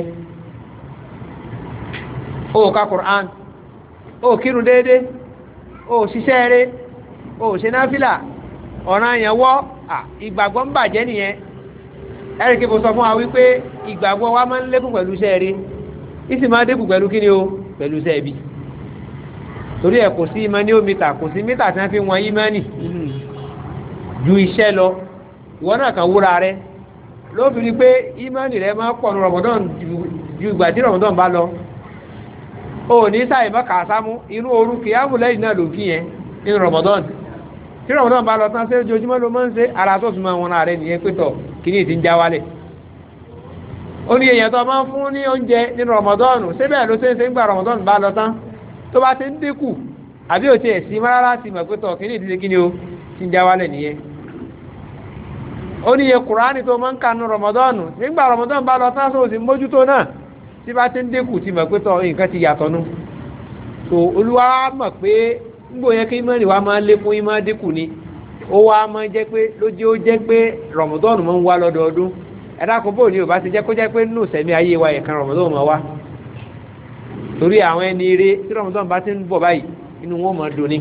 Speaker 1: ó ka Qur'an ó kírun déédéé ó ṣiṣẹ́ rẹ̀ ó ṣe náfìlà ọ̀ràn àyànwọ́ ìgbàgbọ́ ń bàjẹ́ nìyẹn ẹ̀rì kí mo sọ fún wa wípé ìgbàgbọ́ wa máa ń lékún pẹ̀lú iṣẹ́ rí ìsì máa dínkù pẹ̀lú kíni o pẹ̀lú iṣẹ́ ibi torí ẹ̀ kò sí ìmọ̀ ní omítà kò sí mítà tí wọ́n fi wọn ìmánì ju iṣẹ́ lọ ìwọ náà kàn wúra rẹ ló fi rí pé ìmánì rẹ máa pọ̀ ní Ramadan ju ìgbà tí Ramadan bá lọ o ní sáì mọ́ kàásámú inú orú kìyàmù lẹ́yìn náà ló kí yẹn nínú Ramadan tí Ramadan bá lọ tán sí ojoojúmọ́ ló máa ń ṣe ara tó fi máa wọn rẹ nìyẹn pẹ́tọ̀ kìíní ti ń já wálẹ̀ ó ní èèyàn tó máa ń fún ní oúnjẹ nínú Ramadan síbẹ̀ ló ṣe ń gbà Ramadan bá lọ tán tó bá ti ń dínkù àbí ò ti ẹ̀ sí rárá ti mọ̀ pẹ́tọ̀ kìíní ti ṣe kíni o ti ń já wálẹ̀ nìyẹn ó ní iye Kùránì tó máa ń kà nínú Ramadan nígbà Ramadan bá lọ tán sóò sí mójútó náà tí bá ti ń dínkù ti mọ̀ pẹ́tọ̀ nǹkan ti yàtọ̀ nú so Olúwa mọ̀ pé nígbò yẹn kí ìmánì wa máa lékún ìmá dínkù ni ó wá máa jẹ́ pé lójú ó jẹ́ pé Ramadan máa ń wá lọ́dọọdún ẹ̀dá kò bóò ní ò bá ti jẹ́ kó jẹ́ pé nínú sẹ̀mí ayé wa ẹ̀kan Ramadan máa wá torí àwọn ẹni eré tí Ramadan bá ti ń bọ̀ báyìí inú wọn máa dùn ní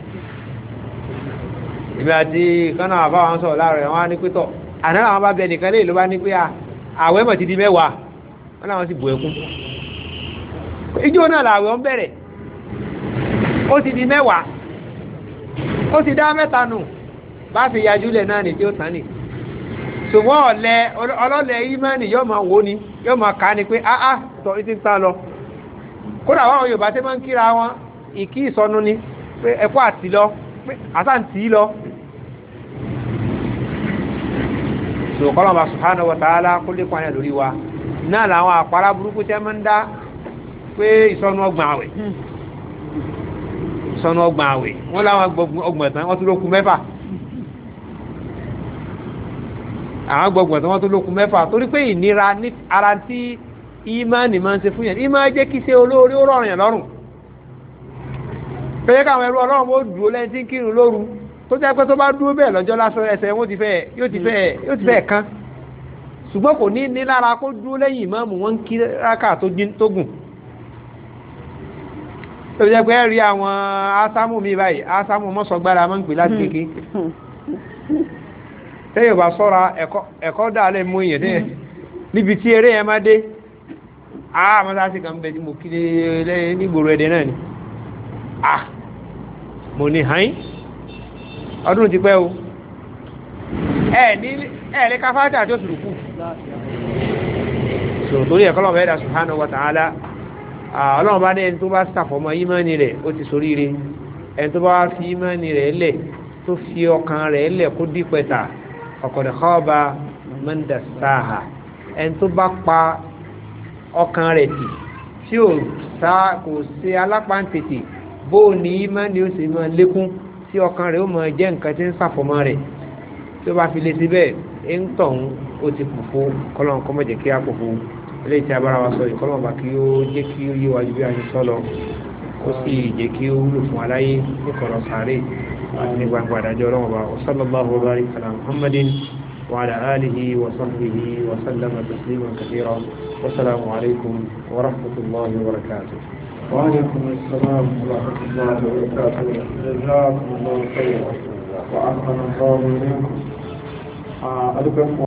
Speaker 1: ìbí àti kánà àbá wọn sọ̀rọ̀ láàrẹ̀ wọn á ní pẹ́tọ̀ àná làwọn bá bẹ nìkan lè ló bá ní pé àwẹ̀ mọ̀ ti di 10 wọn làwọn sì bù ẹkún ijó náà làwẹ̀ ń bẹ̀rẹ̀ ó ti di 10 ó ti dá 3 nù bá fi yajúlẹ̀ náà ní tí ó tán ní ṣùgbọ́n ọlọ́lẹ̀ ìmánì yóò máa wò ní yóò máa ká ní pé tọ́ ìtí ń tán lọ kódà wọ́n Yorùbá tí máa ń kíra wọn ìkí ìsọnù ni pé ẹ̀kọ́ àti lọ pé àtàntì lọ ṣùgbọ́n subhanahu wa ta'ala kó lè pààyàn lórí wa náà làwọn àpárá burúkú tẹ́ máa ń dá pé ìsọnù ọgbọ̀n àwẹ̀ wọ́n láwọn ọgbọ̀n tán wọ́n tún lókun 6 àwọn gbọ̀gbọ̀n tán wọ́n tún lókun 6 torí pé ìnira ní ara tí ìmánì máa ń ṣe fún yẹn ìmá jẹ́ kí ṣe olóorí ó rọrùn yẹn lọ́rùn pé káwọn ẹrú Ọlọ́run ó dúró lẹ́yìn tí ń kírun lóru tó jẹ́ pé tó bá dúró bẹ́ẹ̀ lọ́jọ́ lásán ẹsẹ̀ wọn yóò ti fẹ́ kán ṣùgbọ́n kò ní lára kó dúró lẹ́yìn ìmáàmù wọn ń kí rákà tó gùn tó jẹ́ pé rí àwọn ásámù mi báyìí ásámù mọ́sọ̀gbára máa ń pè láti kéèké tẹ́yẹ̀ bá sọ́ra ẹ̀kọ́ dáalẹ̀ mú èèyàn tẹ́yẹ̀ níbi tí eré ẹ máa dé mọ́sáàsì kan bẹ̀ tí mo kí nígboro ẹ̀dẹ̀ náà ni mo ní hain ọdún ti pẹ́ o ẹ̀ẹ̀lẹ́ káfáàtà tó sùrùkú so torí ẹ̀kọ́lọ̀ bẹ̀ẹ́dà subhanahu wa ta'ala ọlọ́run bá ní ẹni tó bá sàfọ̀mọ́ ìmánì rẹ̀ ó ti soríire ẹni tó bá fi ìmánì rẹ̀ lẹ̀ tó fi ọkàn rẹ̀ lẹ̀ kó dípẹ̀ta ọ̀kọ̀dẹ̀ khaba man dassaha ẹni tó bá pa ọkàn rẹ̀ tì tí kò sí alápáǹtètè bó ní ìmánì ó sì máa lékún tí ọkàn rẹ̀ ó máa jẹ́ nǹkan tí ń sàfọ̀mọ́ rẹ̀ tí ó bá fi lè síbẹ̀ ń tọ̀hún ó ti pòfo kọ́lọ́n kọ́ mọ̀jẹ̀ kí á pòfo ilé tí a bára wa sọ ìkọ́lọ́n bá kí ó jẹ́ kí ó yé wájú bí a ṣe sọ lọ ó sì jẹ́ kí ó wúlò fún aláyé ní kọ̀rọ̀ sàárè àti ní gbangba àdájọ́ ọlọ́wọ́ bá sallallahu wa barika ala Muhammadin wa ala alihi wa sahbihi wa sallama tasliman kathira wa salamu alaykum wa rahmatullahi wa barakatuh.
Speaker 2: Wa alaykum assalam wa rahmatullahi wa barakatuh. Jazakumullahu khairan wa ahsana Allahu ilaykum.